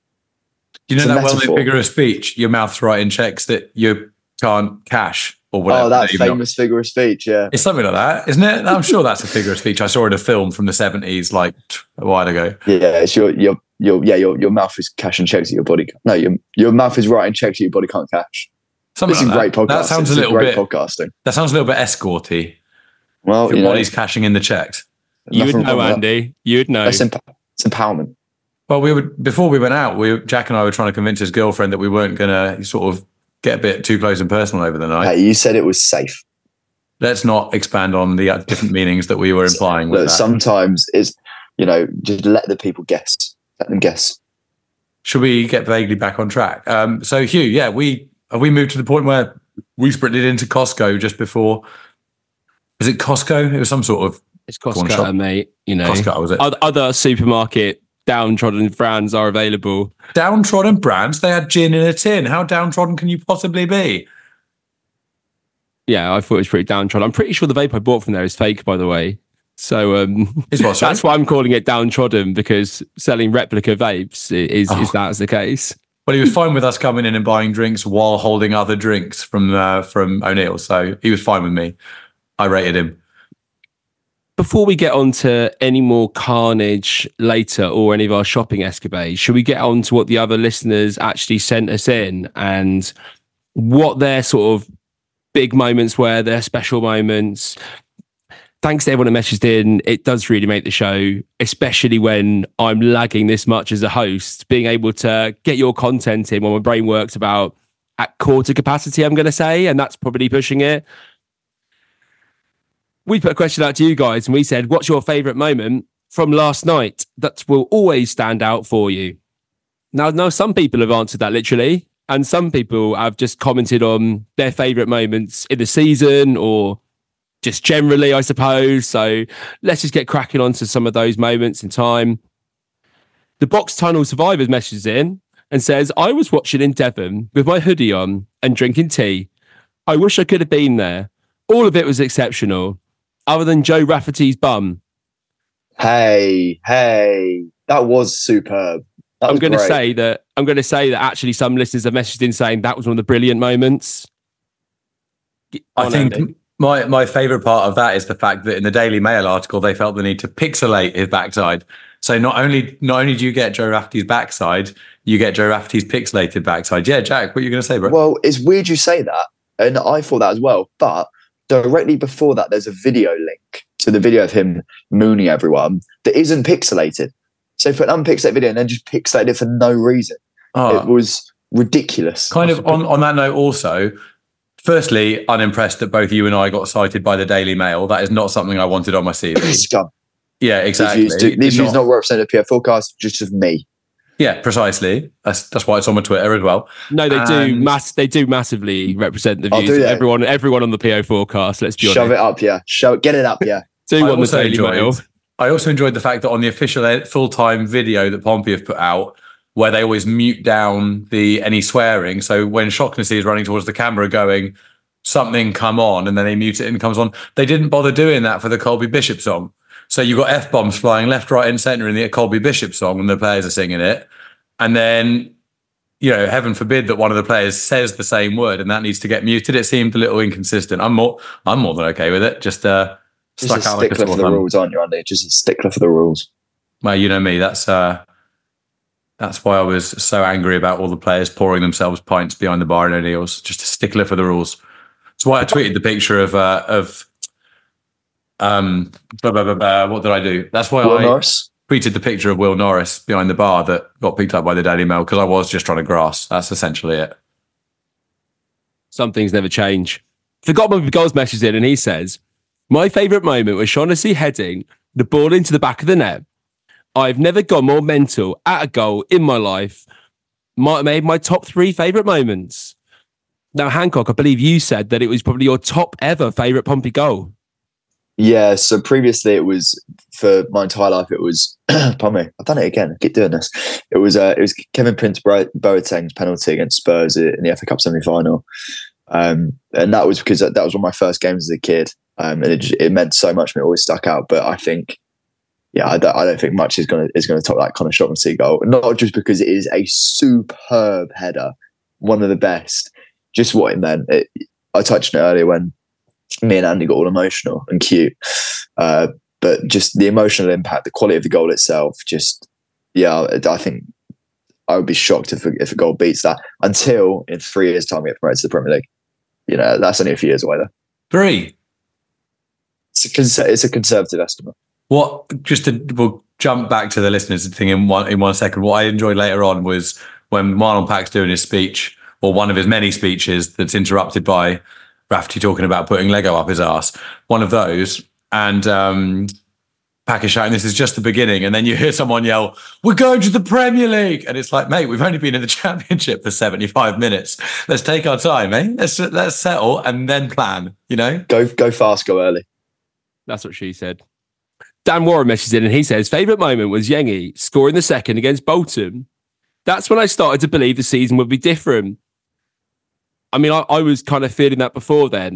You know that well-known figure of speech? Your mouth's writing checks that you can't cash or whatever. Oh, that famous figure of speech, yeah. It's something like that, isn't it? I'm sure that's a figure of speech I saw in a film from the 70s, like a while ago. Yeah, it's your mouth is cashing checks that your body. No, your mouth is writing checks that your body can't cash. Something this like is great podcasting. That sounds a little bit podcasting. That sounds a little bit escorty. Well, your body's cashing in the checks. You would know, Andy. You would know. It's empowerment. Well, before we went out, Jack and I were trying to convince his girlfriend that we weren't going to sort of get a bit too close and personal over the night. Hey, you said it was safe. Let's not expand on the different meanings that we were implying with that. Sometimes it's, just let the people guess. Let them guess. Should we get vaguely back on track? So, Hugh, yeah, we moved to the point where we sprinted into Costco just before. Is it Costco? It was some sort of. It's Costco, mate. Costco, was it? Other supermarket downtrodden brands are available. Downtrodden brands? They had gin in a tin. How downtrodden can you possibly be? Yeah, I thought it was pretty downtrodden. I'm pretty sure the vape I bought from there is fake, by the way. So that's why I'm calling it downtrodden, because selling replica vapes is that's the case. Well, he was fine with us coming in and buying drinks while holding other drinks from O'Neill, so he was fine with me. I rated him. Before we get on to any more carnage later or any of our shopping escapades, should we get on to what the other listeners actually sent us in and what their sort of big moments were, their special moments? Thanks to everyone that messaged in. It does really make the show, especially when I'm lagging this much as a host, being able to get your content in when my brain works about at quarter capacity, I'm going to say, and that's probably pushing it. We put a question out to you guys and we said, what's your favourite moment from last night that will always stand out for you? Now, some people have answered that literally, and some people have just commented on their favourite moments in the season or just generally, I suppose. So let's just get cracking on to some of those moments in time. The Box Tunnel Survivors messages in and says, I was watching in Devon with my hoodie on and drinking tea. I wish I could have been there. All of it was exceptional, other than Joe Rafferty's bum. Hey, that was superb. I'm going to say that actually some listeners have messaged in saying that was one of the brilliant moments. I think my favourite part of that is the fact that in the Daily Mail article they felt the need to pixelate his backside. So not only do you get Joe Rafferty's backside, you get Joe Rafferty's pixelated backside. Yeah, Jack, what are you going to say, bro? Well, it's weird you say that, and I thought that as well. But directly before that, there's a video link to the video of him mooning everyone that isn't pixelated. So put an unpixelated video and then just pixelated it for no reason. It was ridiculous. Kind of on that note also, firstly, unimpressed that both you and I got cited by the Daily Mail. That is not something I wanted on my CV. Scum. Yeah, exactly. These views not represented PF Forecast, just of me. Yeah, precisely. That's why it's on my Twitter as well. No, they do massively represent the views of everyone on the PO Forecast. Let's be honest. Shove it up, yeah. Get it up, yeah. On the Daily Mail. I also enjoyed the fact that on the official full-time video that Pompey have put out, where they always mute down any swearing. So when Shocknessy is running towards the camera going, something come on, and then they mute it and it comes on, they didn't bother doing that for the Colby Bishop song. So you've got F-bombs flying left, right and centre in the Colby Bishop song and the players are singing it. And then, heaven forbid that one of the players says the same word and that needs to get muted. It seemed a little inconsistent. I'm more than okay with it. Just stuck out like a stickler for the rules, aren't you, Andy? Just a stickler for the rules. Well, you know me. That's why I was so angry about all the players pouring themselves pints behind the bar in O'Neill's. Just a stickler for the rules. That's why I tweeted the picture of what did I do? That's why Will Norris tweeted the picture of Will Norris behind the bar that got picked up by the Daily Mail because I was just trying to grass. That's essentially it. Some things never change. Forgot my goals message in and he says, my favourite moment was Shaughnessy heading the ball into the back of the net. I've never gone more mental at a goal in my life. Made my top 3 favourite moments. Now, Hancock, I believe you said that it was probably your top ever favourite Pompey goal. Yeah, so previously it was, for my entire life, it was, pardon me, I've done it again, I keep doing this. It was Kevin Prince Boateng's penalty against Spurs in the FA Cup semi-final. And that was because that was one of my first games as a kid. And it meant so much to me, it always stuck out. But I think, I don't think much is going to top that Conor Shaughnessy goal. Not just because it is a superb header, one of the best. Just what it meant. I touched on it earlier when me and Andy got all emotional and cute. But just the emotional impact, the quality of the goal itself, I think I would be shocked if a goal beats that until in 3 years' time we get promoted to the Premier League. That's only a few years away though. 3? It's a conservative estimate. We'll jump back to the listeners thing in one second. What I enjoyed later on was when Marlon Pack's doing his speech, or one of his many speeches that's interrupted by Rafferty talking about putting Lego up his arse. One of those. And Pack is shouting, this is just the beginning. And then you hear someone yell, we're going to the Premier League. And it's like, mate, we've only been in the Championship for 75 minutes. Let's take our time, eh? Let's settle and then plan, Go fast, go early. That's what she said. Dan Warren messages in and he says, favourite moment was Yengi scoring the second against Bolton. That's when I started to believe the season would be different. I mean, I was kind of feeling that before then,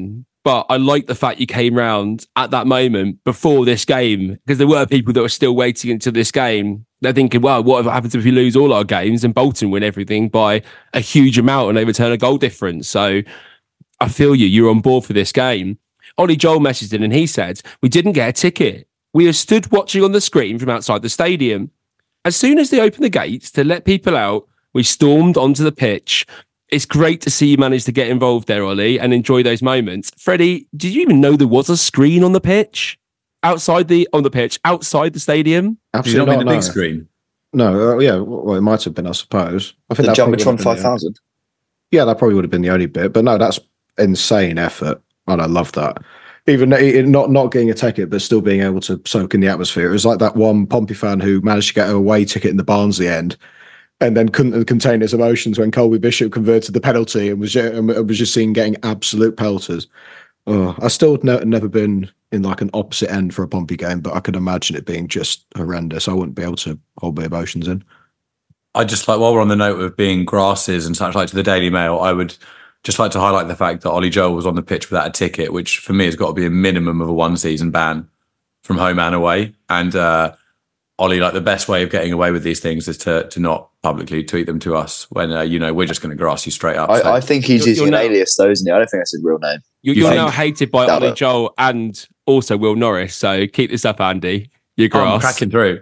But I like the fact you came round at that moment before this game, because there were people that were still waiting until this game. They're thinking, well, what happens if we lose all our games and Bolton win everything by a huge amount and overturn a goal difference? So I feel you're on board for this game. Ollie Joel messaged in and he said, we didn't get a ticket. We have stood watching on the screen from outside the stadium. As soon as they opened the gates to let people out, we stormed onto the pitch. It's great to see you manage to get involved there, Ollie, and enjoy those moments. Freddie, did you even know there was a screen on the pitch? Outside the stadium? Absolutely not. not. The big screen. No, yeah, well, it might have been, I suppose. I think The that probably Jumbotron would have been 5000. Yeah, that probably would have been the only bit. But no, that's insane effort. And I love that. Even not getting a ticket, but still being able to soak in the atmosphere. It was like that one Pompey fan who managed to get a away ticket in the Barnsley end and then couldn't contain his emotions when Colby Bishop converted the penalty and was just seen getting absolute pelters. Oh, I still never been in like an opposite end for a Pompey game, but I could imagine it being just horrendous. I wouldn't be able to hold my emotions in. I just like, while we're on the note of being grasses and such like to the Daily Mail, I would just like to highlight the fact that Ollie Joel was on the pitch without a ticket, which for me has got to be a minimum of a 1-season ban from home and away. And Ollie, like the best way of getting away with these things is to not publicly tweet them to us when, we're just going to grass you straight up. I think he's using an alias though, isn't he? I don't think that's his real name. You're now hated by Ollie Joel and also Will Norris. So keep this up, Andy. You're grass. I'm cracking through.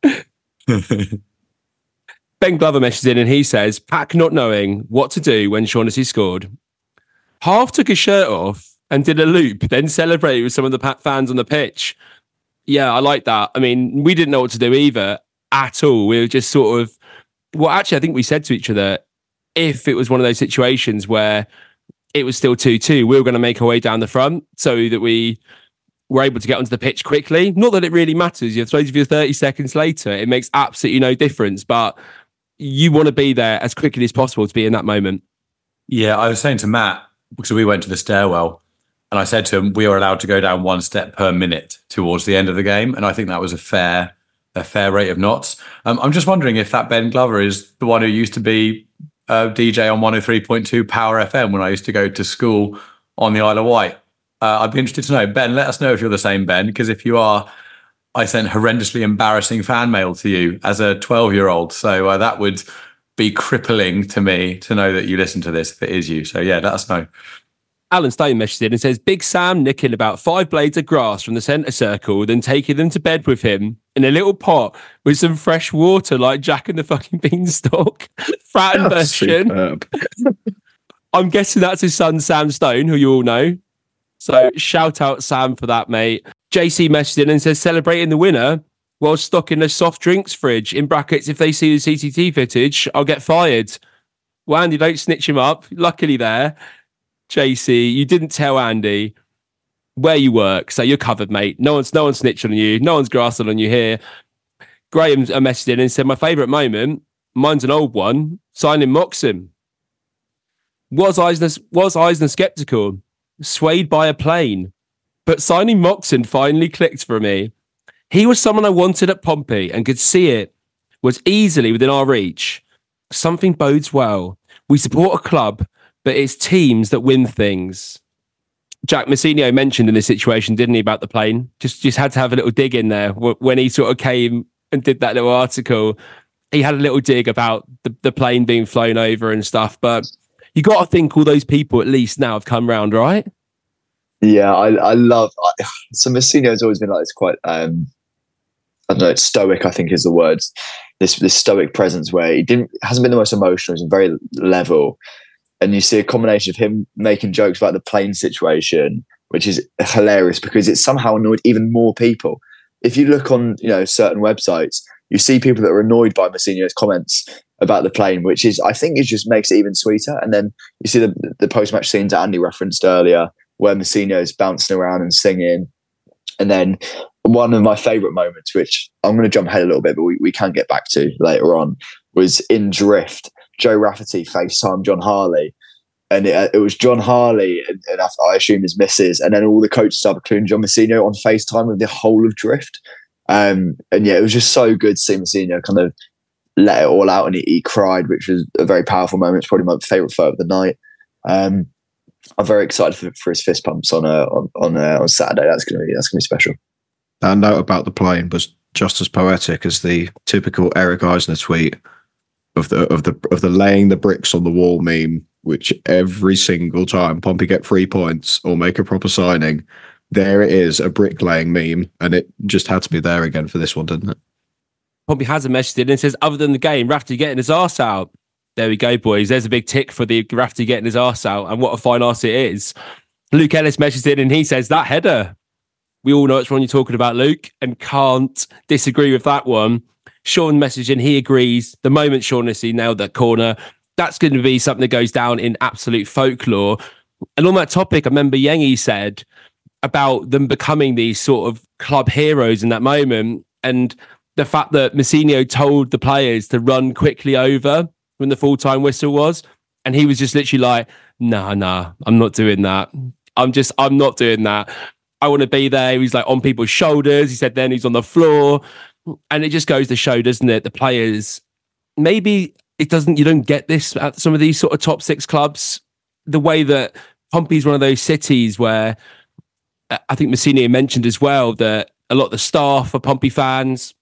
Ben Glover messages in and he says, Pack not knowing what to do when Shaughnessy scored. Half took his shirt off and did a loop, then celebrated with some of the Pack fans on the pitch. Yeah, I like that. I mean, we didn't know what to do either at all. We were just sort of, well, actually, I think we said to each other, if it was one of those situations where it was still 2-2, we were going to make our way down the front so that we were able to get onto the pitch quickly. Not that it really matters. You're 30 seconds later, it makes absolutely no difference, but you want to be there as quickly as possible to be in that moment. Yeah, I was saying to Matt, because we went to the stairwell, and I said to him, we were allowed to go down 1 step per minute towards the end of the game. And I think that was a fair rate of knots. I'm just wondering if that Ben Glover is the one who used to be DJ on 103.2 Power FM when I used to go to school on the Isle of Wight. I'd be interested to know. Ben, let us know if you're the same Ben, because if you are, I sent horrendously embarrassing fan mail to you as a 12-year-old. So that would be crippling to me to know that you listen to this if it is you. So yeah, let us know. Alan Stone messaged in and says, Big Sam nicking about 5 blades of grass from the centre circle, then taking them to bed with him in a little pot with some fresh water like Jack and the fucking Beanstalk. Fratton version. I'm guessing that's his son, Sam Stone, who you all know. So shout out Sam for that, mate. JC messaged in and says, celebrating the winner while stocking a soft drinks fridge. In brackets, if they see the CCT footage, I'll get fired. Well, Andy, don't snitch him up. Luckily there. JC, you didn't tell Andy where you work, so you're covered, mate. No one's snitching on you. No one's grassing on you here. Graham messaged in and said, my favourite moment, mine's an old one, signing Moxon. Was Eisner sceptical? Swayed by a plane. But signing Moxon finally clicked for me. He was someone I wanted at Pompey and could see it was easily within our reach. Something bodes well. We support a club, but it's teams that win things. Jack Massinio mentioned in this situation, didn't he, about the plane? Just had to have a little dig in there. When he sort of came and did that little article, he had a little dig about the plane being flown over and stuff. But you got to think all those people at least now have come round, right? Yeah, I love... So Massinio's always been like this quite... I don't know, stoic, I think is the word. This stoic presence where he hasn't been the most emotional, he's very level. And you see a combination of him making jokes about the plane situation, which is hilarious because it somehow annoyed even more people. If you look on, certain websites, you see people that are annoyed by Massinio's comments about the plane, which is, I think, it just makes it even sweeter. And then you see the post-match scenes that Andy referenced earlier, where Massinio's bouncing around and singing. And then one of my favourite moments, which I'm going to jump ahead a little bit, but we can get back to later on, was in Drift. Joe Rafferty FaceTime John Harley, and it was John Harley and I assume his missus, and then all the coaches stuff, including John Massinio, on FaceTime with the whole of Drift. And yeah, it was just so good to see Massinio kind of let it all out, and he cried, which was a very powerful moment. It's probably my favourite photo of the night. I'm very excited for his fist pumps on Saturday. That's gonna be special. That note about the plane was just as poetic as the typical Eric Eisner tweet of the laying the bricks on the wall meme, which every single time Pompey get 3 points or make a proper signing, there it is, a bricklaying meme, and it just had to be there again for this one, didn't it? Pompey has a message in and says, other than the game, Rafferty getting his arse out. There we go, boys. There's a big tick for the Rafferty getting his arse out, and what a fine arse it is. Luke Ellis messaged in and he says, that header. We all know it's one you're talking about, Luke, and can't disagree with that one. Sean messaged in, he agrees. The moment Shaughnessy nailed that corner, that's going to be something that goes down in absolute folklore. And on that topic, I remember Yengi said about them becoming these sort of club heroes in that moment, and the fact that Mousinho told the players to run quickly over when the full-time whistle was, and he was just literally like, nah, I'm not doing that. I'm not doing that. I want to be there. He was like on people's shoulders. He said then he's on the floor. And it just goes to show, doesn't it? The players, maybe you don't get this at some of these sort of top six clubs. The way that Pompey's one of those cities where I think Mousinho mentioned as well that a lot of the staff are Pompey fans.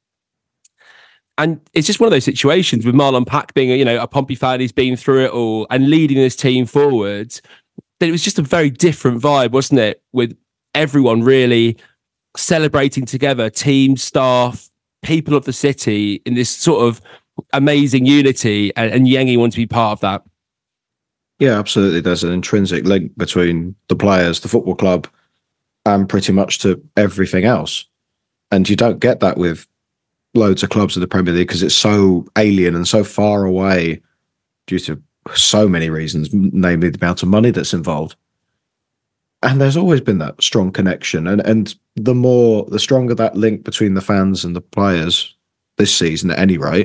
And it's just one of those situations with Marlon Pack being a Pompey fan. He's been through it all and leading this team forward. That it was just a very different vibe, wasn't it? With everyone really celebrating together, team, staff, people of the city in this sort of amazing unity, and Yengi wants to be part of that. Yeah, absolutely. There's an intrinsic link between the players, the football club, and pretty much to everything else. And you don't get that with loads of clubs in the Premier League because it's so alien and so far away due to so many reasons, namely the amount of money that's involved. And there's always been that strong connection. And the stronger that link between the fans and the players this season, at any rate,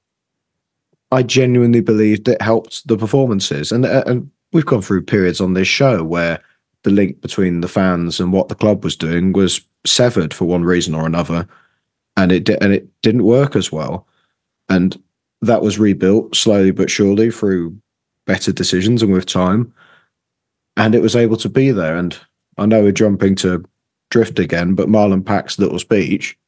I genuinely believed it helped the performances. And we've gone through periods on this show where the link between the fans and what the club was doing was severed for one reason or another. And it didn't work as well. And that was rebuilt slowly but surely through better decisions and with time. And it was able to be there. And I know we're jumping to drift again, but Marlon Pack's little speech,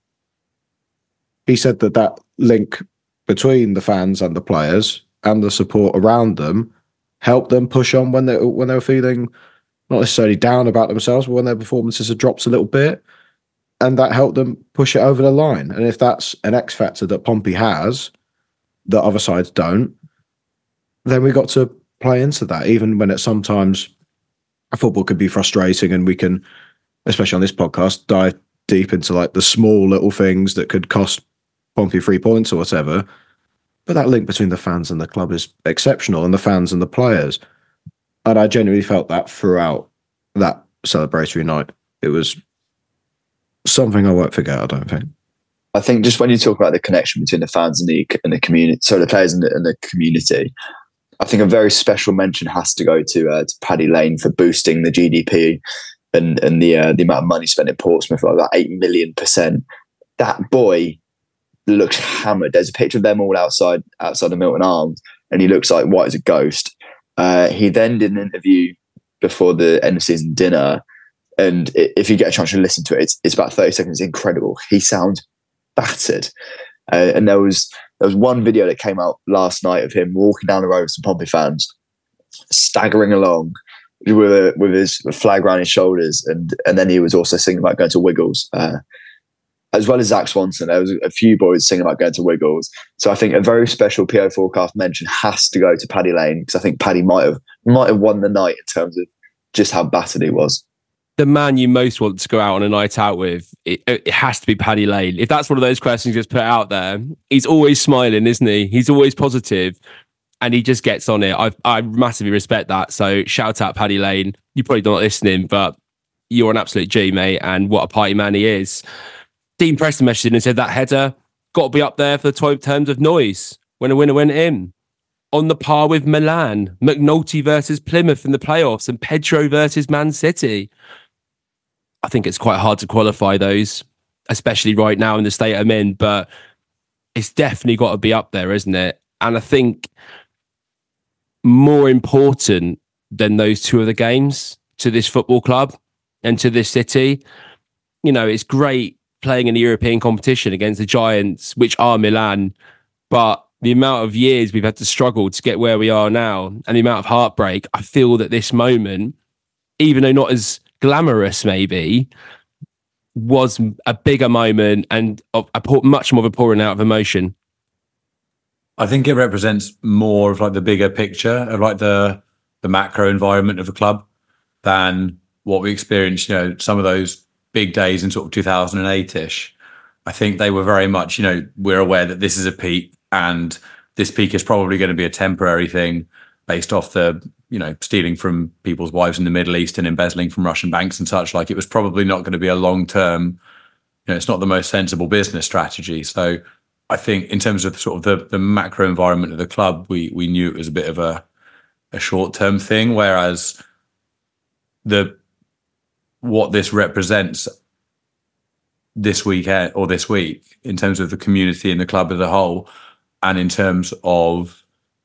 he said that link between the fans and the players and the support around them helped them push on when they were feeling not necessarily down about themselves, but when their performances had dropped a little bit. And that helped them push it over the line. And if that's an X factor that Pompey has, that other sides don't, then we got to play into that, even when it's sometimes football can be frustrating, and we can, especially on this podcast, dive deep into like the small little things that could cost Pompey 3 points or whatever. But that link between the fans and the club is exceptional, and the fans and the players. And I genuinely felt that throughout that celebratory night. It was something I won't forget, I don't think. I think just when you talk about the connection between the fans and the community, so the players and the community, I think a very special mention has to go to Paddy Lane for boosting the GDP and the amount of money spent in Portsmouth, like that 8 million%. That boy looks hammered. There's a picture of them all outside the Milton Arms, and he looks like white as a ghost. He then did an interview before the end of season dinner, and if you get a chance to listen to it, it's about 30 seconds. It's incredible. He sounds battered. And there was one video that came out last night of him walking down the road with some Pompey fans, staggering along with his flag around his shoulders, and then he was also singing about going to Wiggles, as well as Zach Swanson. There was a few boys singing about going to Wiggles. So I think a very special PO Forecast mention has to go to Paddy Lane, because I think Paddy might have won the night in terms of just how battered he was. The man you most want to go out on a night out with, it has to be Paddy Lane. If that's one of those questions just put out there, he's always smiling, isn't he? He's always positive, and he just gets on it. I massively respect that. So shout out Paddy Lane. You're probably not listening, but you're an absolute G, mate, and what a party man he is. Dean Preston messaged in and said that header got to be up there for the 12 terms of noise when a winner went in. On the par with Milan, McNulty versus Plymouth in the playoffs, and Pedro versus Man City. I think it's quite hard to qualify those, especially right now in the state I'm in, but it's definitely got to be up there, isn't it? And I think more important than those two other games to this football club and to this city. You know, it's great playing in a European competition against the giants, which are Milan, but the amount of years we've had to struggle to get where we are now and the amount of heartbreak, I feel that this moment, even though not as glamorous maybe, was a bigger moment and much more of a pouring out of emotion. I think it represents more of like the bigger picture of like the macro environment of the club than what we experienced, you know, some of those big days in sort of 2008-ish. I think they were very much, you know, we're aware that this is a peak and this peak is probably going to be a temporary thing based off the, you know, stealing from people's wives in the Middle East and embezzling from Russian banks and such. Like, it was probably not going to be a long-term, you know, it's not the most sensible business strategy. So I think in terms of sort of the macro environment of the club, we knew it was a bit of a short-term thing, whereas what this represents this weekend or this week in terms of the community and the club as a whole, and in terms of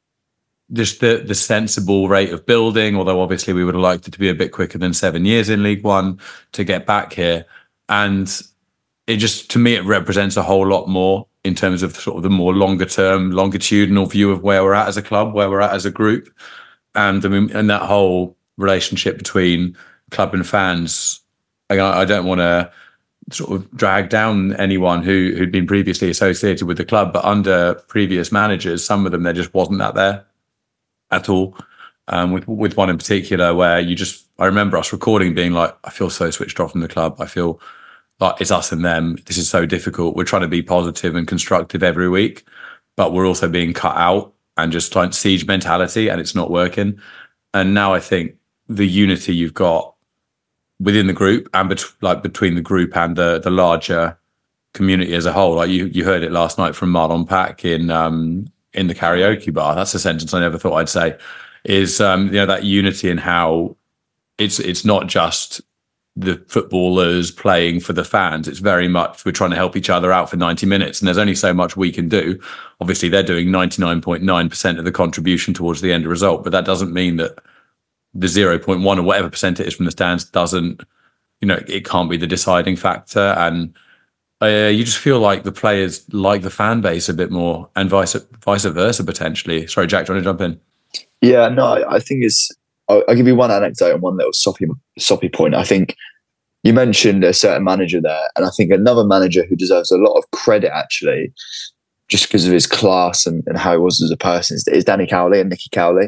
just the sensible rate of building, although obviously we would have liked it to be a bit quicker than 7 years in League One to get back here. And it just, to me, it represents a whole lot more in terms of sort of the more longer term, longitudinal view of where we're at as a club, where we're at as a group. And I mean, and that whole relationship between club and fans, I don't want to sort of drag down anyone who'd been previously associated with the club, but under previous managers, some of them, there just wasn't that there at all. With one in particular where I remember us recording being like, I feel so switched off from the club. I feel like it's us and them. This is so difficult. We're trying to be positive and constructive every week, but we're also being cut out and just trying siege mentality, and it's not working. And now I think the unity you've got within the group and between the group and the larger community as a whole, like you heard it last night from Marlon Pack in the karaoke bar. That's a sentence I never thought I'd say. Is you know, that unity and how it's not just the footballers playing for the fans. It's very much we're trying to help each other out for 90 minutes, and there's only so much we can do. Obviously, they're doing 99.9% of the contribution towards the end result, but that doesn't mean that the 0.1 or whatever percent it is from the stands doesn't, you know, it can't be the deciding factor. And you just feel like the players like the fan base a bit more, and vice versa potentially. Sorry, Jack, do you want to jump in? Yeah, no, I think I'll give you one anecdote and one little soppy point. I think you mentioned a certain manager there, and I think another manager who deserves a lot of credit actually, just because of his class and how he was as a person, is Danny Cowley and Nicky Cowley.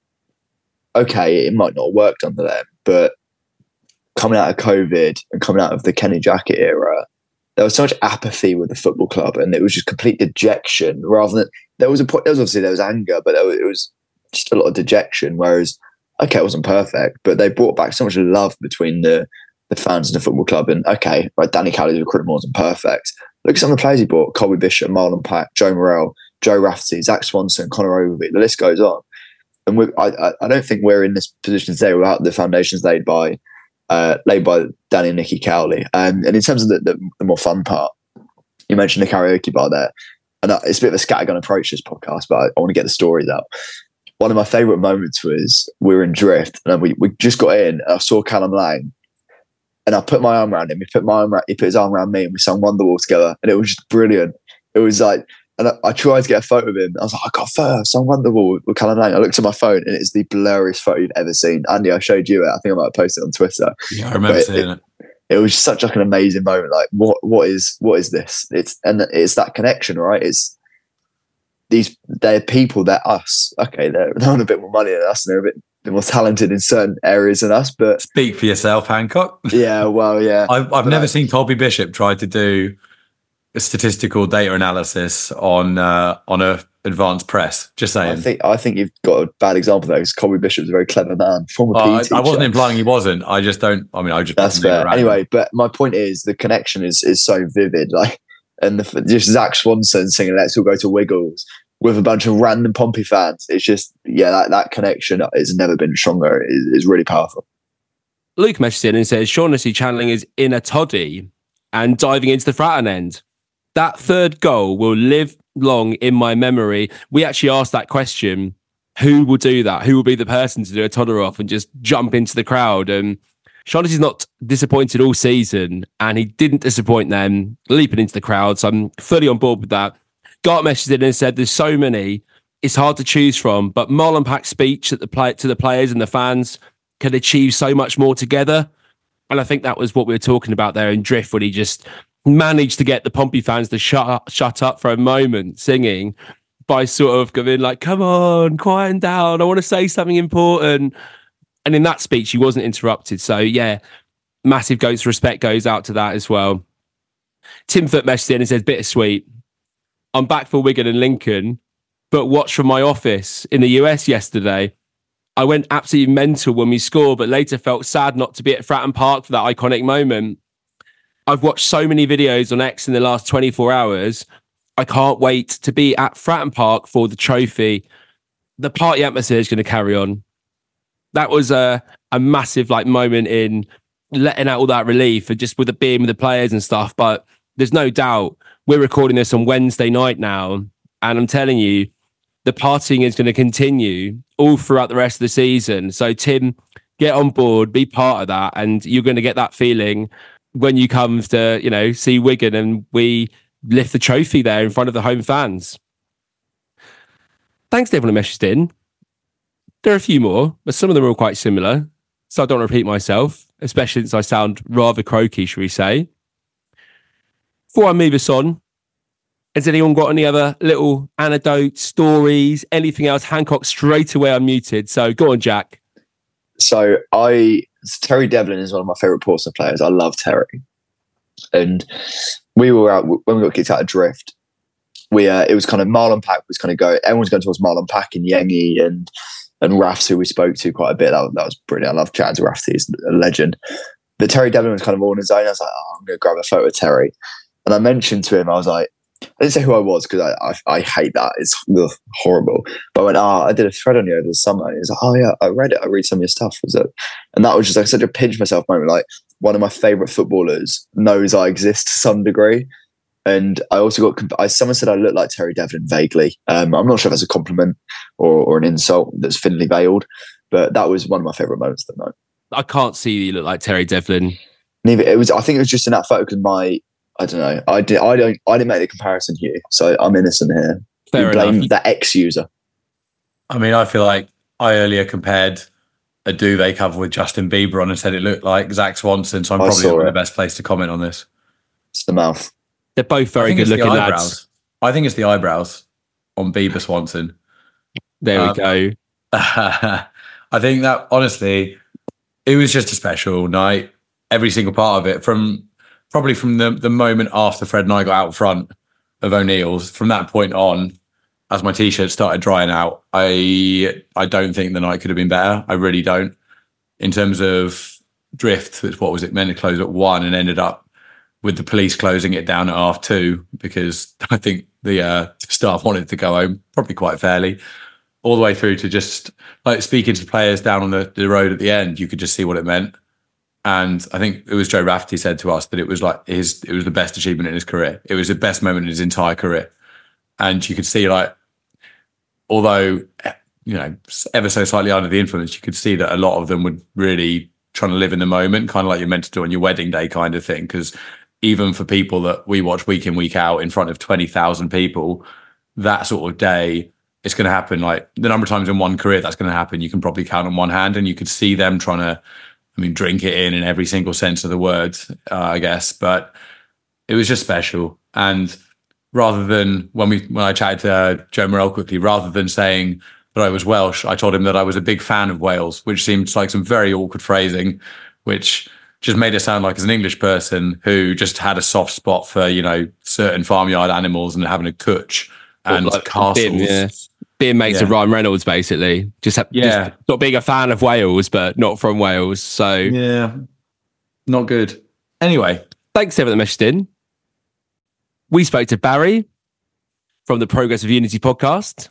Okay, it might not have worked under them, but coming out of COVID and coming out of the Kenny Jackett era, there was so much apathy with the football club, and it was just complete dejection. Rather than there was anger, but it was just a lot of dejection. Whereas, okay, it wasn't perfect, but they brought back so much love between the fans and the football club. And okay, right, Danny Cowley's recruitment wasn't perfect. Look at some of the players he bought: Colby Bishop, Marlon Pack, Joe Morrell, Joe Rafferty, Zach Swanson, Conor Overby. The list goes on. And I don't think we're in this position today without the foundations laid by Danny and Nicky Cowley. And in terms of the more fun part, you mentioned the karaoke bar there, and it's a bit of a scattergun approach to this podcast, but I want to get the stories out. One of my favourite moments was we were in Drift, and we just got in, and I saw Callum Lang, and I put my arm around him. He put his arm around me, and we sang Wonderwall together, and it was just brilliant. It was like. And I tried to get a photo of him. I was like, I got a photo of some Wonderwall with Callum Lang. I looked at my phone, and it's the blurriest photo you've ever seen. Andy, I showed you it. I think I might have posted it on Twitter. Yeah, I remember seeing it. It was such like an amazing moment. Like, what is this? It's that connection, right? They're people, they're us. Okay, they're on a bit more money than us, and they're a bit more talented in certain areas than us. But speak for yourself, Hancock. Yeah, well, yeah. I've never seen Colby Bishop try to do a statistical data analysis on a advanced press. Just saying. I think you've got a bad example there, because Colby Bishop's a very clever man. Former PE teacher. I wasn't implying he wasn't. I just don't. I mean, I just. That's fair. Anyway, but my point is the connection is so vivid. Like, and just Zach Swanson singing "Let's All Go to Wiggles" with a bunch of random Pompey fans. It's just that connection has never been stronger. It's really powerful. Luke messages in and says Shaughnessy channeling his inner Toddy and diving into the Fratton end. That third goal will live long in my memory. We actually asked that question who will do that? Who will be the person to do a toddler off and just jump into the crowd? And Shaughnessy's not disappointed all season, and he didn't disappoint them leaping into the crowd. So I'm fully on board with that. Gart messaged in and said, there's so many, it's hard to choose from, but Marlon Pack's speech to the players and the fans can achieve so much more together. And I think that was what we were talking about there in Drift, when he just managed to get the Pompey fans to shut up for a moment singing by sort of going like, come on, quiet down, I want to say something important. And in that speech, he wasn't interrupted. So yeah, massive Goats respect goes out to that as well. Tim Foot messaged in and says, bittersweet. I'm back for Wigan and Lincoln, but watched from my office in the US yesterday. I went absolutely mental when we scored, but later felt sad not to be at Fratton Park for that iconic moment. I've watched so many videos on X in the last 24 hours. I can't wait to be at Fratton Park for the trophy. The party atmosphere is going to carry on. That was a massive moment in letting out all that relief and just with the being with the players and stuff. But there's no doubt we're recording this on Wednesday night now. And I'm telling you, the partying is going to continue all throughout the rest of the season. So Tim, get on board, be part of that. And you're going to get that feeling when you come to, see Wigan and we lift the trophy there in front of the home fans. Thanks to everyone who messaged in. There are a few more, but some of them are all quite similar. So I don't repeat myself, especially since I sound rather croaky, shall we say. Before I move us on, has anyone got any other little anecdotes, stories, anything else? Hancock straight away unmuted. So go on, Jack. So Terry Devlin is one of my favourite Portsmouth players. I love Terry. And we were out, when we got kicked out of Drift, it was kind of Marlon Pack was kind of going, everyone's going towards Marlon Pack and Yengi and Rafs, who we spoke to quite a bit. That was brilliant. I love chatting to Rafs. He's a legend. But Terry Devlin was kind of all on his own. I was like, I'm going to grab a photo of Terry. And I mentioned to him, I was like, I didn't say who I was because I hate that. It's horrible. But I went, I did a thread on you over the summer. And he was like, oh yeah, I read it. I read some of your stuff. And that was just like such a pinch myself moment. Like one of my favourite footballers knows I exist to some degree. And I also someone said I look like Terry Devlin vaguely. I'm not sure if that's a compliment or an insult that's thinly veiled, but that was one of my favourite moments that night. I can't see you look like Terry Devlin. Neither. I think it was just in that photo because I don't know. I didn't make the comparison here, so I'm innocent here. Fair blame enough. the ex-user. I mean, I feel like I earlier compared a duvet cover with Justin Bieber on and said it looked like Zach Swanson, so I'm probably not the best place to comment on this. It's the mouth. They're both very good looking lads. I think it's the eyebrows on Bieber Swanson. There we go. I think that, honestly, it was just a special night. Every single part of it, probably from the moment after Fred and I got out front of O'Neill's, from that point on, as my T-shirt started drying out, I don't think the night could have been better. I really don't. In terms of Drift, which what was it, meant to close at 1 and ended up with the police closing it down at 2:30 because I think the staff wanted to go home, probably quite fairly, all the way through to just like speaking to players down on the road at the end. You could just see what it meant. And I think it was Joe Rafferty said to us that it was like it was the best achievement in his career. It was the best moment in his entire career. And you could see, like, although, ever so slightly under the influence, you could see that a lot of them were really trying to live in the moment, kind of like you're meant to do on your wedding day kind of thing. Because even for people that we watch week in, week out in front of 20,000 people, that sort of day, it's going to happen. Like the number of times in one career that's going to happen, you can probably count on one hand. And you could see them trying to, drink it in every single sense of the word, I guess. But it was just special. And rather than when I chatted to Joe Morrell quickly, rather than saying that I was Welsh, I told him that I was a big fan of Wales, which seemed like some very awkward phrasing, which just made it sound like as an English person who just had a soft spot for, certain farmyard animals and having a cooch and like castles. Being mates with Ryan Reynolds, basically. Just not being a fan of Wales, but not from Wales. So yeah, not good. Anyway, thanks to everyone that messaged in. We spoke to Barry from the Progress of Unity podcast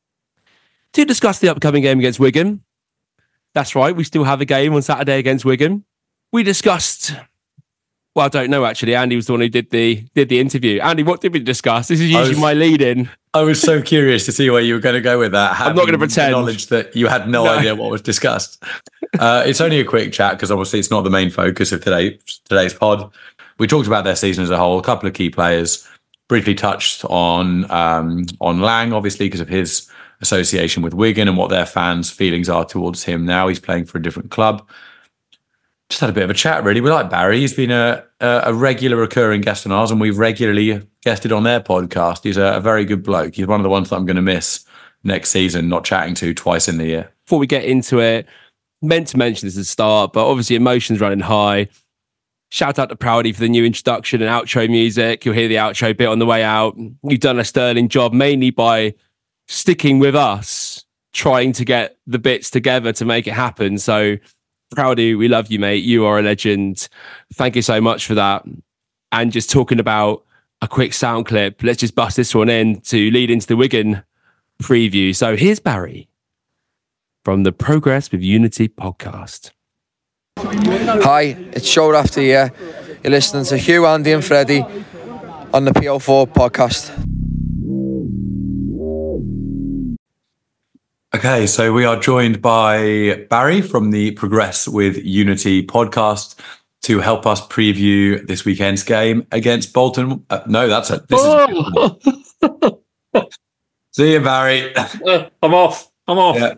to discuss the upcoming game against Wigan. That's right, we still have a game on Saturday against Wigan. We discussed Well, I don't know actually. Andy was the one who did the interview. Andy, what did we discuss? This is usually my lead in. I was so curious to see where you were going to go with that. I'm not going to pretend. Knowledge that you had no idea what was discussed. It's only a quick chat because obviously it's not the main focus of today's pod. We talked about their season as a whole, a couple of key players, briefly touched on Lang, obviously, because of his association with Wigan and what their fans' feelings are towards him now. He's playing for a different club. Just had a bit of a chat, really. We like Barry. He's been a regular recurring guest on ours, and we've regularly guested on their podcast. He's a very good bloke. He's one of the ones that I'm going to miss next season, not chatting to twice in the year. Before we get into it, meant to mention this at the start, but obviously emotions running high. Shout out to Proudy for the new introduction and outro music. You'll hear the outro bit on the way out. You've done a sterling job, mainly by sticking with us, trying to get the bits together to make it happen. So, Proudy, we love you, mate. You are a legend. Thank you so much for that. And just talking about a quick sound clip, let's just bust this one in to lead into the Wigan preview. So here's Barry from the Progress with Unity podcast. Hi, it's Show After Year. You're listening to Hugh, Andy and Freddie on the PO4 podcast. Okay, so we are joined by Barry from the Progress with Unity podcast to help us preview this weekend's game against Bolton. No, that's it. See you, Barry. I'm off. Yeah,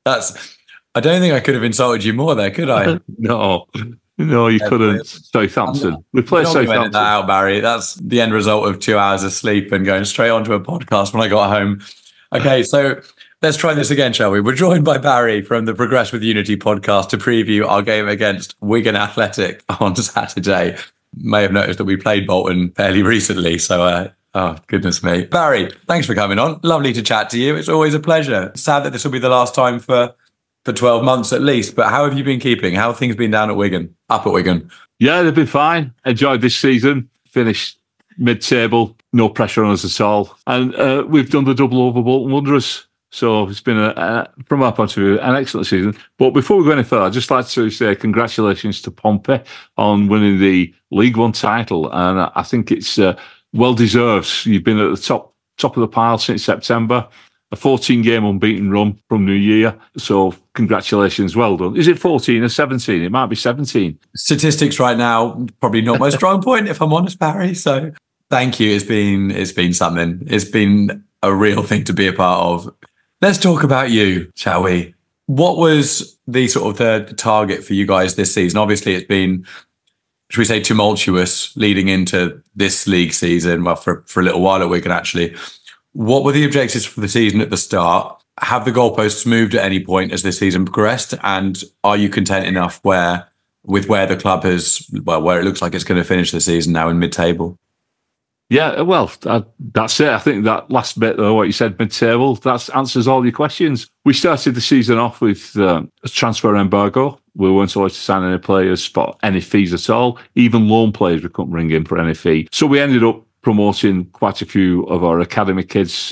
I don't think I could have insulted you more there, could I? No, you couldn't. Southampton. We play Southampton. That out, Barry. That's the end result of 2 hours of sleep and going straight onto a podcast when I got home. Okay, so let's try this again, shall we? We're joined by Barry from the Progress with Unity podcast to preview our game against Wigan Athletic on Saturday. May have noticed that we played Bolton fairly recently, so oh, goodness me. Barry, thanks for coming on. Lovely to chat to you. It's always a pleasure. Sad that this will be the last time for 12 months at least, but how have you been keeping? How have things been down at Wigan, up at Wigan? Yeah, they've been fine. Enjoyed this season. Finished mid-table. No pressure on us at all. And we've done the double over Bolton Wanderers. So it's been, from our point of view, an excellent season. But before we go any further, I'd just like to say congratulations to Pompey on winning the League One title. And I think it's well-deserved. You've been at the top of the pile since September. A 14-game unbeaten run from New Year. So congratulations, well done. Is it 14 or 17? It might be 17. Statistics right now, probably not my strong point, if I'm honest, Barry. So thank you. It's been something. It's been a real thing to be a part of. Let's talk about you, shall we? What was the sort of the target for you guys this season? Obviously, it's been, should we say, tumultuous leading into this league season, well, for a little while at Wigan, actually. What were the objectives for the season at the start? Have the goalposts moved at any point as this season progressed? And are you content enough with where the club has, where it looks like it's going to finish the season now in mid-table? Yeah, well, that's it. I think that last bit, though, what you said, mid-table, that answers all your questions. We started the season off with a transfer embargo. We weren't allowed to sign any players for any fees at all. Even loan players we couldn't bring in for any fee. So we ended up promoting quite a few of our academy kids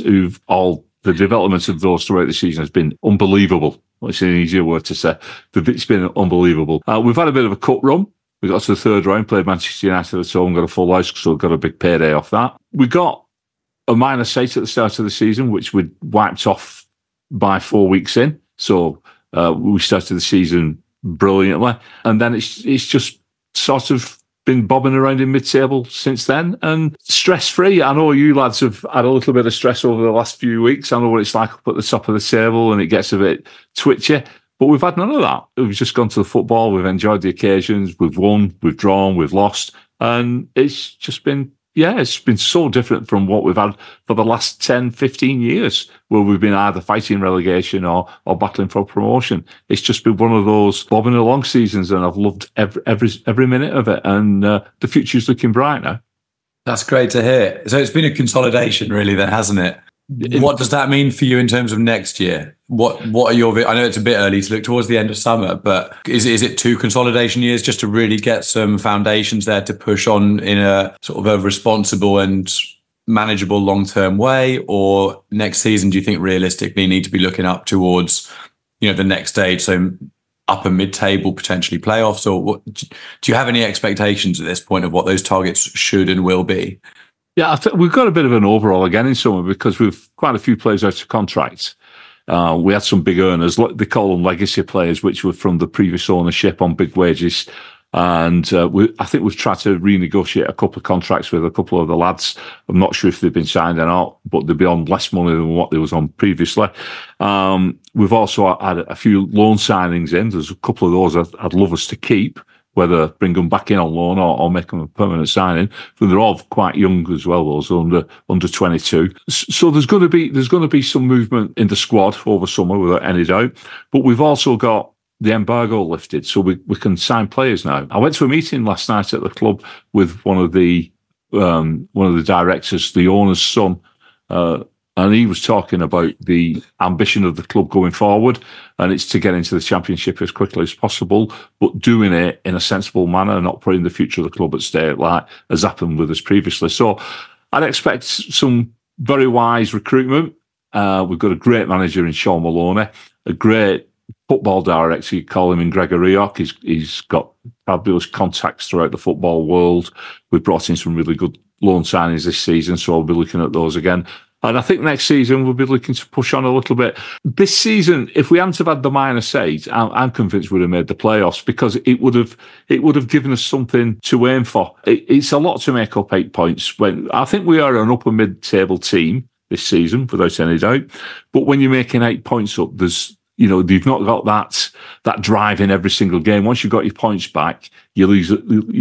the development of those throughout the season has been unbelievable. It's an easier word to say. It's been unbelievable. We've had a bit of a cut run. We got to the third round, played Manchester United at home, got a full house, so got a big payday off that. We got a -8 at the start of the season, which we wiped off by 4 weeks in. So we started the season brilliantly. And then it's just sort of been bobbing around in mid-table since then, and stress-free. I know you lads have had a little bit of stress over the last few weeks. I know what it's like up at the top of the table and it gets a bit twitchy. But we've had none of that. We've just gone to the football. We've enjoyed the occasions. We've won, we've drawn, we've lost. And it's just been, it's been so different from what we've had for the last 10, 15 years, where we've been either fighting relegation or battling for promotion. It's just been one of those bobbing along seasons, and I've loved every minute of it. And the future's looking bright now. That's great to hear. So it's been a consolidation, really, then, hasn't it? What does that mean for you in terms of next year? What are your? I know it's a bit early to look towards the end of summer, but is it 2 consolidation years just to really get some foundations there to push on in a sort of a responsible and manageable long-term way? Or next season, do you think realistically need to be looking up towards, the next stage? So upper mid-table, potentially playoffs? Or do you have any expectations at this point of what those targets should and will be? Yeah, I think we've got a bit of an overall again in summer because we've quite a few players out of contract. We had some big earners, they call them legacy players, which were from the previous ownership on big wages. And I think we've tried to renegotiate a couple of contracts with a couple of the lads. I'm not sure if they've been signed or not, but they'll be on less money than what they was on previously. We've also had a few loan signings in. There's a couple of those I'd love us to keep, whether bring them back in on loan or make them a permanent signing. But they're all quite young as well, those under 22. So there's going to be some movement in the squad over summer without any doubt. But we've also got the embargo lifted, so we can sign players now. I went to a meeting last night at the club with one of the directors, the owner's son, and he was talking about the ambition of the club going forward, and it's to get into the Championship as quickly as possible, but doing it in a sensible manner, not putting the future of the club at stake like has happened with us previously. So I'd expect some very wise recruitment. We've got a great manager in Sean Maloney, a great football director, you call him, in Gregory Rioch. He's got fabulous contacts throughout the football world. We've brought in some really good loan signings this season, so I'll be looking at those again. And I think next season we'll be looking to push on a little bit. This season, if we hadn't have had the -8, I'm convinced we'd have made the playoffs because it would have given us something to aim for. It's a lot to make up 8 points. When I think we are an upper mid-table team this season, without any doubt. But when you're making 8 points up, you've not got that drive in every single game. Once you've got your points back, you lose.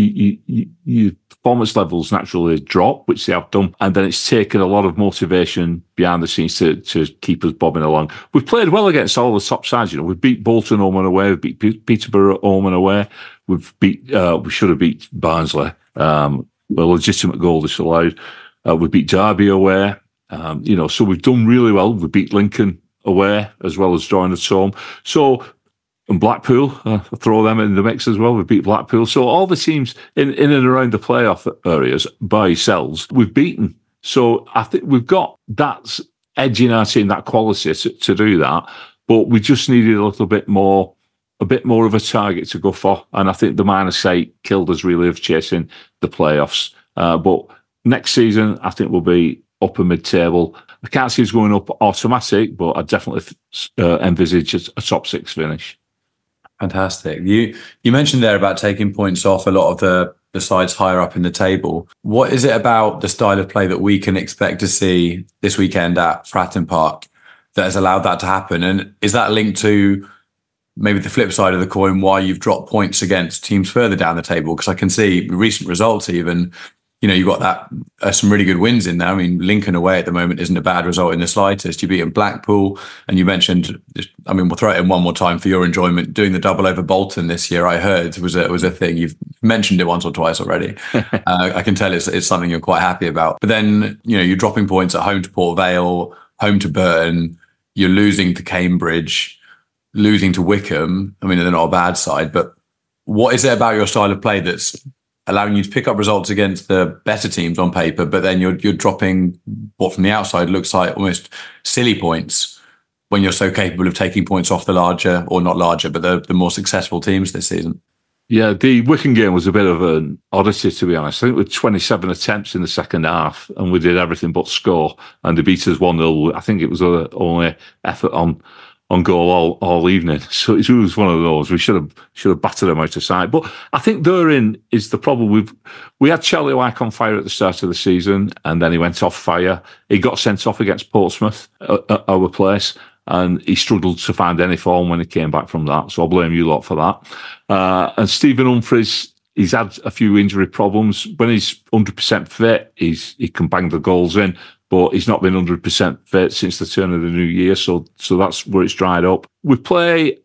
Your performance levels naturally drop, which they have done, and then it's taken a lot of motivation behind the scenes to keep us bobbing along. We've played well against all the top sides. We've beat Bolton home and away. We've beat Peterborough home and away. We should have beat Barnsley. A legitimate goal disallowed. We beat Derby away. So we've done really well. We beat Lincoln away as well as drawing at home. So, and Blackpool, throw them in the mix as well. We beat Blackpool. So all the teams in and around the playoff areas by yourselves, we've beaten. So I think we've got that edge in our team, that quality to do that. But we just needed a bit more of a target to go for. And I think the -8 killed us really of chasing the playoffs. But next season, I think we'll be upper mid-table. I can't see us going up automatic, but I definitely envisage a top 6 finish. Fantastic. You mentioned there about taking points off a lot of the sides higher up in the table. What is it about the style of play that we can expect to see this weekend at Fratton Park that has allowed that to happen? And is that linked to maybe the flip side of the coin, why you've dropped points against teams further down the table? Because I can see recent results even. You've got that some really good wins in there. I mean, Lincoln away at the moment isn't a bad result in the slightest. You beat Blackpool, and you mentioned, we'll throw it in one more time for your enjoyment, doing the double over Bolton this year. I heard was a thing. You've mentioned it once or twice already. I can tell it's something you're quite happy about. But then, you're dropping points at home to Port Vale, home to Burton. You're losing to Cambridge, losing to Wickham. I mean, they're not a bad side, but what is it about your style of play that's allowing you to pick up results against the better teams on paper, but then you're dropping what from the outside looks like almost silly points when you're so capable of taking points off the larger, or not larger, but the more successful teams this season? Yeah, the Wickham game was a bit of an odyssey, to be honest. I think with 27 attempts in the second half, and we did everything but score, and they beat us 1-0. I think it was the only effort on goal all evening. So it was one of those. We should have battered them out of sight. But I think therein is the problem. We had Charlie Wyke on fire at the start of the season, and then he went off fire. He got sent off against Portsmouth at our place, and he struggled to find any form when he came back from that. So I'll blame you lot for that. And Stephen Humphreys, he's had a few injury problems. When he's 100% fit, he can bang the goals in. But he's not been 100% fit since the turn of the new year, so that's where it's dried up. We play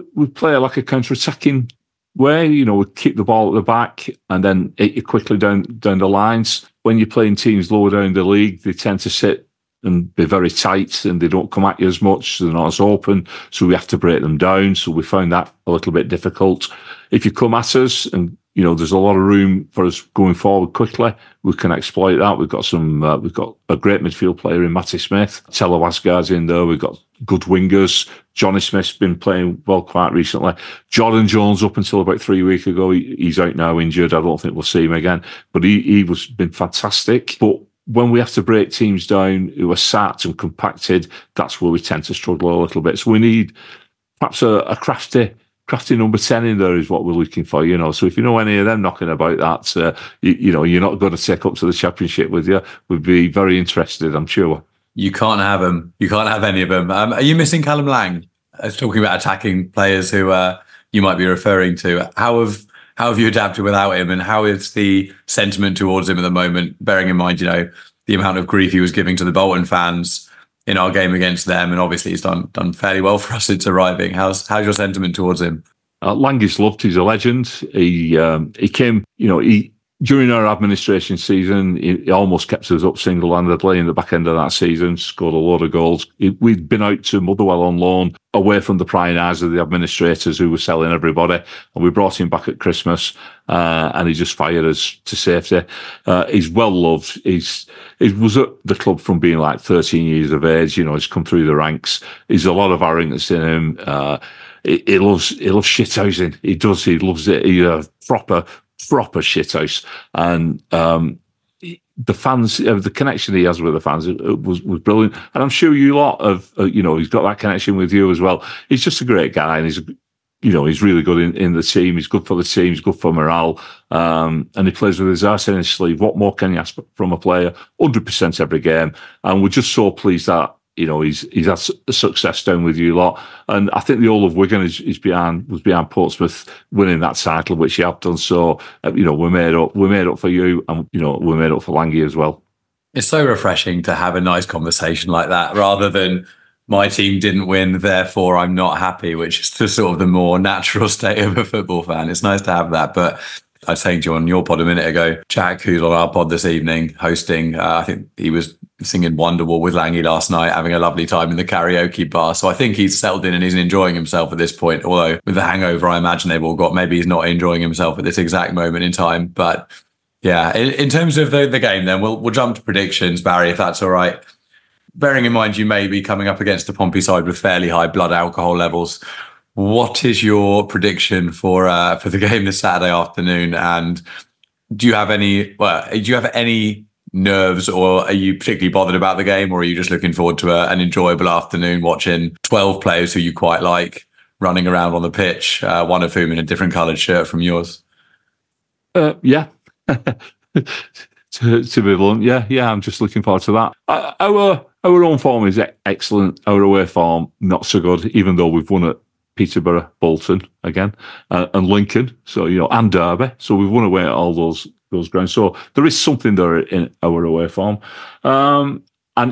like a counter-attacking way. We keep the ball at the back and then hit you quickly down the lines. When you're playing teams lower down the league, they tend to sit and be very tight, and they don't come at you as much, so they're not as open, so we have to break them down. So we found that a little bit difficult. If you come at us and there's a lot of room for us going forward quickly, we can exploit that. We've got a great midfield player in Matty Smith. Tella Wasgard's in there. We've got good wingers. Johnny Smith's been playing well quite recently. Jordan Jones, up until about 3 weeks ago, he's out now injured. I don't think we'll see him again, but he was been fantastic. But when we have to break teams down who are sat and compacted, that's where we tend to struggle a little bit. So we need perhaps a crafty number 10 in there is what we're looking for, you know. So if you know any of them knocking about that, you know, you're not going to take up to the Championship with you, we'd be very interested, I'm sure. You can't have them. You can't have any of them. Are you missing Callum Lang? I was talking about attacking players who you might be referring to. How have you adapted without him, and how is the sentiment towards him at the moment, bearing in mind, you know, the amount of grief he was giving to the Bolton fans in our game against them, and obviously he's done fairly well for us since arriving. How's your sentiment towards him? Lang is loved. He's a legend. He came, you know, during our administration season, he almost kept us up single-handedly in the back end of that season, scored a load of goals. We'd been out to Motherwell on loan, away from the prying eyes of the administrators who were selling everybody, and we brought him back at Christmas, and he just fired us to safety. He's well-loved. He was at the club from being like 13 years of age. You know, he's come through the ranks. He's a lot of arrogance in him. He loves shithousing. He does. He loves it. He's a proper shithouse, and the fans, the connection he has with the fans was brilliant. And I'm sure you lot of, you know, he's got that connection with you as well. He's just a great guy, and he's really good in the team. He's good for the team. He's good for morale, and he plays with his arse in his sleeve. What more can you ask from a player? 100% every game, and we're just so pleased that, you know, he's had success down with you lot. And I think the whole of Wigan was behind Portsmouth winning that title, which you have done. So, you know, we're made up for you, and, you know, we're made up for Langy as well. It's so refreshing to have a nice conversation like that, rather than my team didn't win, therefore I'm not happy, which is the sort of the more natural state of a football fan. It's nice to have that. But I was saying to you on your pod a minute ago, Jack, who's on our pod this evening, hosting, I think he was singing Wonderwall with Langy last night, having a lovely time in the karaoke bar. So I think he's settled in and he's enjoying himself at this point. Although with the hangover I imagine they've all got, maybe he's not enjoying himself at this exact moment in time. But yeah, in terms of the game then, we'll jump to predictions, Barry, if that's all right. Bearing in mind you may be coming up against a Pompey side with fairly high blood alcohol levels, what is your prediction for the game this Saturday afternoon? And do you have any nerves, or are you particularly bothered about the game, or are you just looking forward to an enjoyable afternoon watching 12 players who you quite like running around on the pitch, one of whom in a different coloured shirt from yours? Yeah. to be blunt, yeah, I'm just looking forward to that. Our own form is excellent. Our away form, not so good, even though we've won at Peterborough, Bolton again, and Lincoln, so, you know, and Derby. So we've won away at all those grounds. So there is something there in our away form. And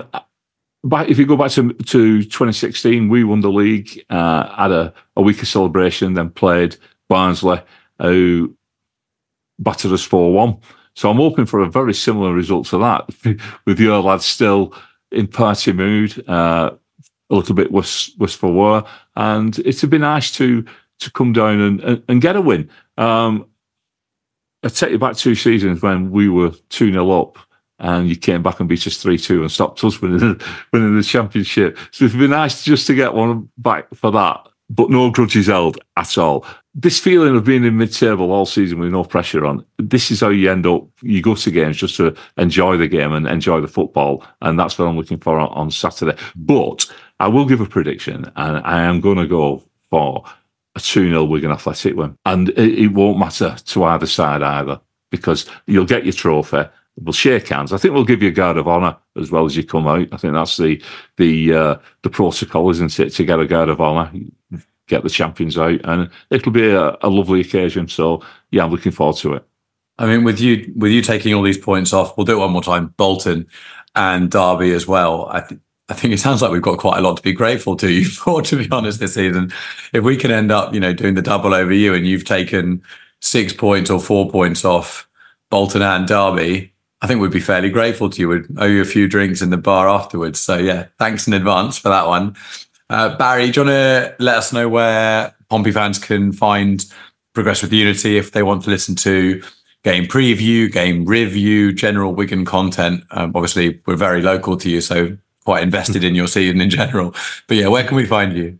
if you go back to 2016, we won the league, had a week of celebration, then played Barnsley, who battered us 4-1. So I'm hoping for a very similar result to that, with your lads still in party mood, a little bit worse for war, and it'd be nice to come down and get a win. I take you back 2 seasons when we were 2-0 up, and you came back and beat us 3-2 and stopped us winning the Championship. So it'd be nice just to get one back for that, but no grudges held at all. This feeling of being in mid-table all season with no pressure on, this is how you end up. You go to games just to enjoy the game and enjoy the football, and that's what I'm looking for on Saturday. But I will give a prediction, and I am going to go for a 2-0 Wigan Athletic win. And it won't matter to either side either, because you'll get your trophy. We'll shake hands. I think we'll give you a guard of honour as well as you come out. I think that's the protocol, isn't it, to get a guard of honour, get the champions out, and it'll be a lovely occasion. So yeah, I'm looking forward to it. I mean, with you taking all these points off, we'll do it one more time. Bolton and Derby as well. I think it sounds like we've got quite a lot to be grateful to you for, to be honest, this season. If we can end up, you know, doing the double over you, and you've taken 6 points or 4 points off Bolton and Derby, I think we'd be fairly grateful to you. We'd owe you a few drinks in the bar afterwards. So yeah, thanks in advance for that one. Barry, do you want to let us know where Pompey fans can find Progress with Unity if they want to listen to game preview, game review, general Wigan content? Obviously, we're very local to you, so quite invested in your season in general. But yeah, where can we find you?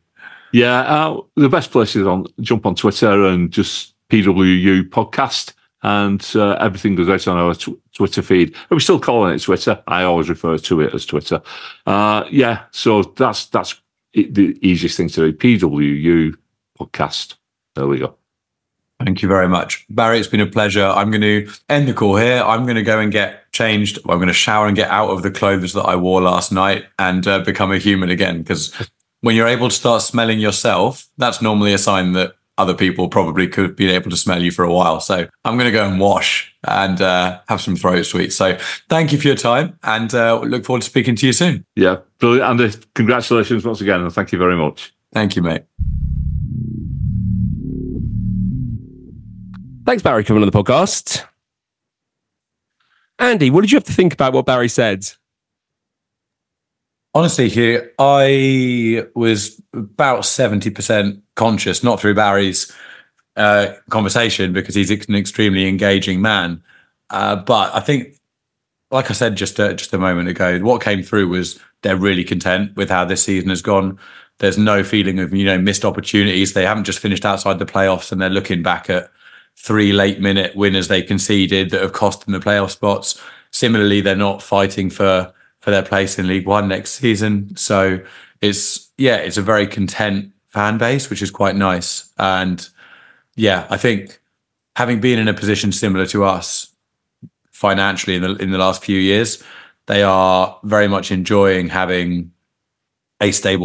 Yeah, the best place is jump on Twitter and just PWU podcast, and everything goes out on our Twitter feed. Are we still calling it Twitter? I always refer to it as Twitter. So that's the easiest thing to do. PWU podcast. There we go. Thank you very much, Barry. It's been a pleasure. I'm going to end the call here. I'm going to go and get changed. I'm going to shower and get out of the clothes that I wore last night and become a human again. Because when you're able to start smelling yourself, that's normally a sign that other people probably could have been able to smell you for a while. So I'm going to go and wash and have some throat sweets. So thank you for your time, and look forward to speaking to you soon. Yeah, brilliant. Andy, congratulations once again, and thank you very much. Thank you, mate. Thanks, Barry, coming on the podcast. Andy, what did you have to think about what Barry said? Honestly, Hugh, I was about 70% conscious, not through Barry's conversation, because he's an extremely engaging man. But I think, like I said just a moment ago, what came through was they're really content with how this season has gone. There's no feeling of, missed opportunities. They haven't just finished outside the playoffs and they're looking back at 3 late-minute winners they conceded that have cost them the playoff spots. Similarly, they're not fighting for their place in League One next season. So it's a very content fan base, which is quite nice. And yeah, I think having been in a position similar to us financially in the last few years, they are very much enjoying having a stable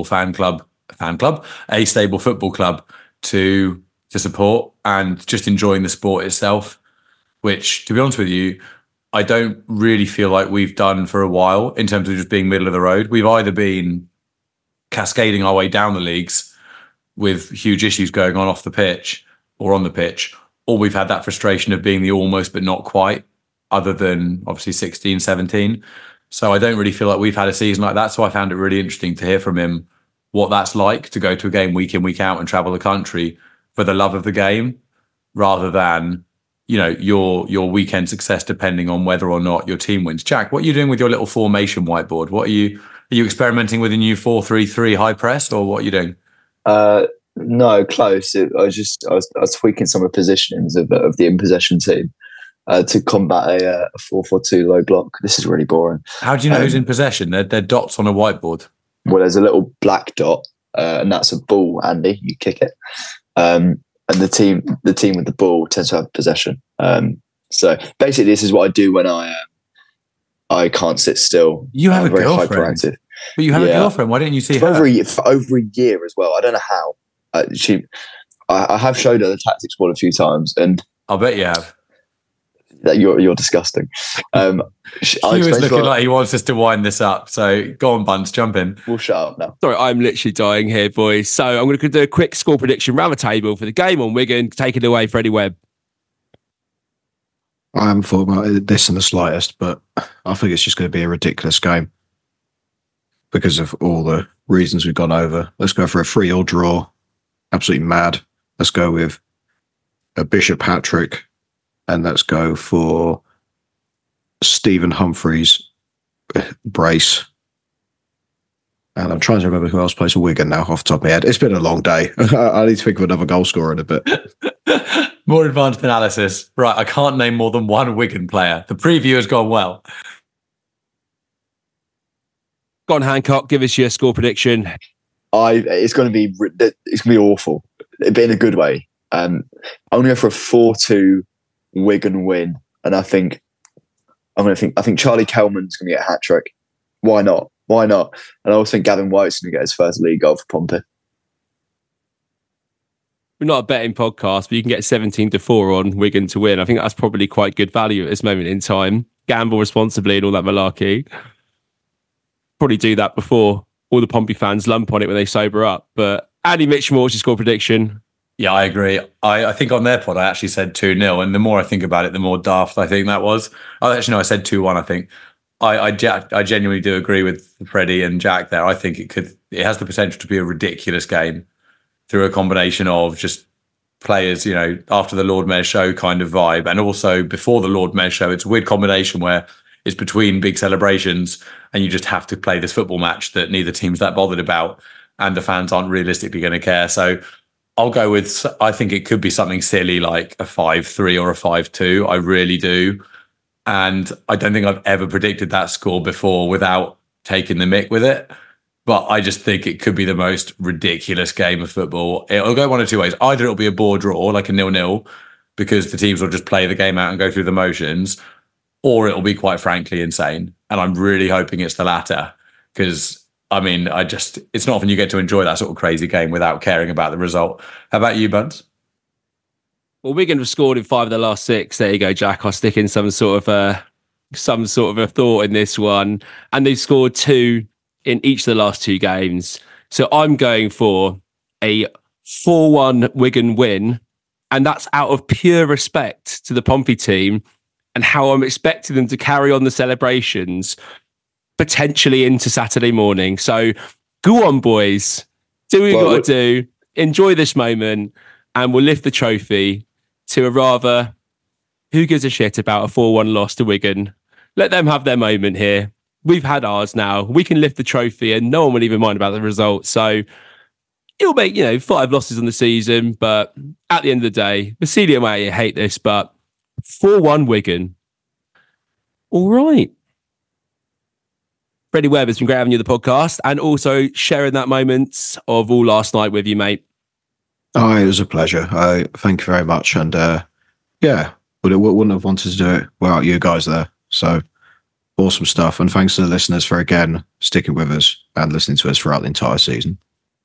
a stable football club to support, and just enjoying the sport itself, which, to be honest with you, I don't really feel like we've done for a while in terms of just being middle of the road. We've either been cascading our way down the leagues with huge issues going on off the pitch or on the pitch, or we've had that frustration of being the almost but not quite, other than obviously 16, 17. So I don't really feel like we've had a season like that. So I found it really interesting to hear from him what that's like, to go to a game week in, week out and travel the country for the love of the game, rather than, your weekend success depending on whether or not your team wins. Jack, what are you doing with your little formation whiteboard? What are you experimenting with a new 4-3-3 high press, or what are you doing? No, close. I was tweaking some of the positionings of the in possession team to combat a 4-4-2 low block. This is really boring. How do you know who's in possession? They're dots on a whiteboard. Well, there's a little black dot, and that's a ball. Andy, you kick it. And the team with the ball tends to have possession. So basically, this is what I do when I can't sit still. You have a girlfriend, but you have a girlfriend. Why didn't you see her? For over a year as well. I don't know how. I have showed her the tactics board a few times, and I'll bet you have. That you're disgusting. He was looking like he wants us to wind this up. So go on, Bunce, jump in. We'll shut up now. Sorry, I'm literally dying here, boys. So I'm going to do a quick score prediction round the table for the game on Wigan. Take it away, Freddie Webb. I haven't thought about this in the slightest, but I think it's just going to be a ridiculous game because of all the reasons we've gone over. Let's go for a 3-3 draw. Absolutely mad. Let's go with a Bishop hat-trick. And let's go for Stephen Humphreys brace. And I'm trying to remember who else plays for Wigan now off the top of my head. It's been a long day. I need to think of another goal scorer in a bit. More advanced analysis. Right, I can't name more than one Wigan player. The preview has gone well. Go on, Hancock. Give us your score prediction. It's going to be awful, but in a good way. I'm going to go for a 4-2 Wigan win, and I think Charlie Kelman's going to get a hat trick. Why not? And I also think Gavin White's going to get his first league goal for Pompey. We're not a betting podcast, but you can get 17-4 on Wigan to win. I think that's probably quite good value at this moment in time. Gamble responsibly and all that malarkey. Probably do that before all the Pompey fans lump on it when they sober up. But Andy Mitchell, what's your score prediction? Yeah, I agree. I think on their pod, I actually said 2-0. And the more I think about it, the more daft I think that was. I said 2-1, I think. I genuinely do agree with Freddie and Jack there. I think it has the potential to be a ridiculous game through a combination of just players, after the Lord Mayor show kind of vibe. And also before the Lord Mayor show, it's a weird combination where it's between big celebrations and you just have to play this football match that neither team's that bothered about. and the fans aren't realistically going to care. So I'll go with, I think it could be something silly like a 5-3 or a 5-2. I really do. And I don't think I've ever predicted that score before without taking the mick with it. But I just think it could be the most ridiculous game of football. It'll go one of two ways. Either it'll be a bore draw, like a 0-0, because the teams will just play the game out and go through the motions, or it'll be quite frankly insane. And I'm really hoping it's the latter, because I mean, it's not often you get to enjoy that sort of crazy game without caring about the result. How about you, Buns? Well, Wigan have scored in 5 of the last 6. There you go, Jack. I'll stick in some sort of a thought in this one. And they've scored 2 in each of the last 2 games. So I'm going for a 4-1 Wigan win. And that's out of pure respect to the Pompey team and how I'm expecting them to carry on the celebrations potentially into Saturday morning. So go on, boys. Do what you got to do. Enjoy this moment and we'll lift the trophy to a rather, who gives a shit about a 4-1 loss to Wigan? Let them have their moment here. We've had ours now. We can lift the trophy and no one will even mind about the result. So it'll make, 5 losses on the season. But at the end of the day, Vasilio might hate this, but 4-1 Wigan. All right. Freddie Webb, it's been great having you on the podcast and also sharing that moment of all last night with you, mate. Oh, it was a pleasure. Thank you very much. And wouldn't have wanted to do it without you guys there. So awesome stuff. And thanks to the listeners for, again, sticking with us and listening to us throughout the entire season.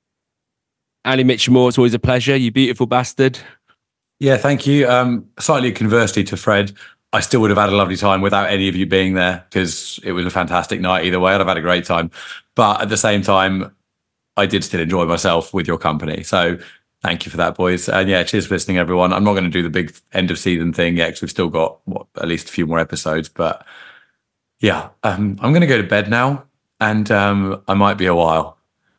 Ali Mitchell-Moore, it's always a pleasure. You beautiful bastard. Yeah, thank you. Slightly conversely to Fred, I still would have had a lovely time without any of you being there because it was a fantastic night either way. I'd have had a great time. But at the same time, I did still enjoy myself with your company. So thank you for that, boys. And yeah, cheers for listening, everyone. I'm not going to do the big end of season thing yet because we've still got at least a few more episodes. But yeah, I'm going to go to bed now and I might be a while.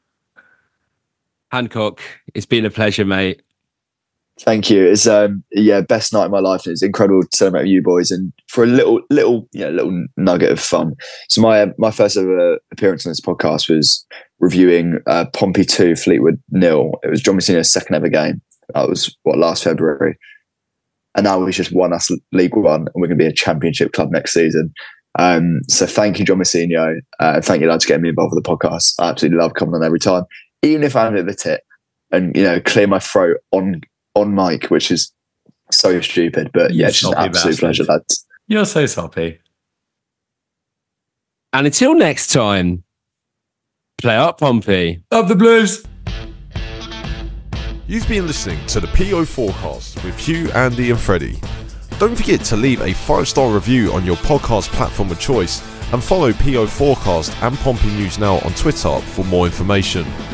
Hancock, it's been a pleasure, mate. Thank you. It's best night of my life. It's incredible to celebrate with you boys, and for a little nugget of fun. So my first ever appearance on this podcast was reviewing Pompey 2, Fleetwood 0. It was John Mousinho's second ever game. That was last February, and now he's just won us League One, and we're going to be a Championship club next season. So thank you, John Mousinho. Thank you, lads, for getting me involved with the podcast. I absolutely love coming on every time, even if I'm a bit of a tit, and clear my throat on mic, which is so stupid, but yeah, it's just an absolute pleasure, lads. You're so soppy. And until next time, play up, Pompey. Up the Blues. You've been listening to the PO Forecast with Hugh, Andy and Freddie. Don't forget to leave a 5-star review on your podcast platform of choice and follow PO Forecast and Pompey News Now on Twitter for more information.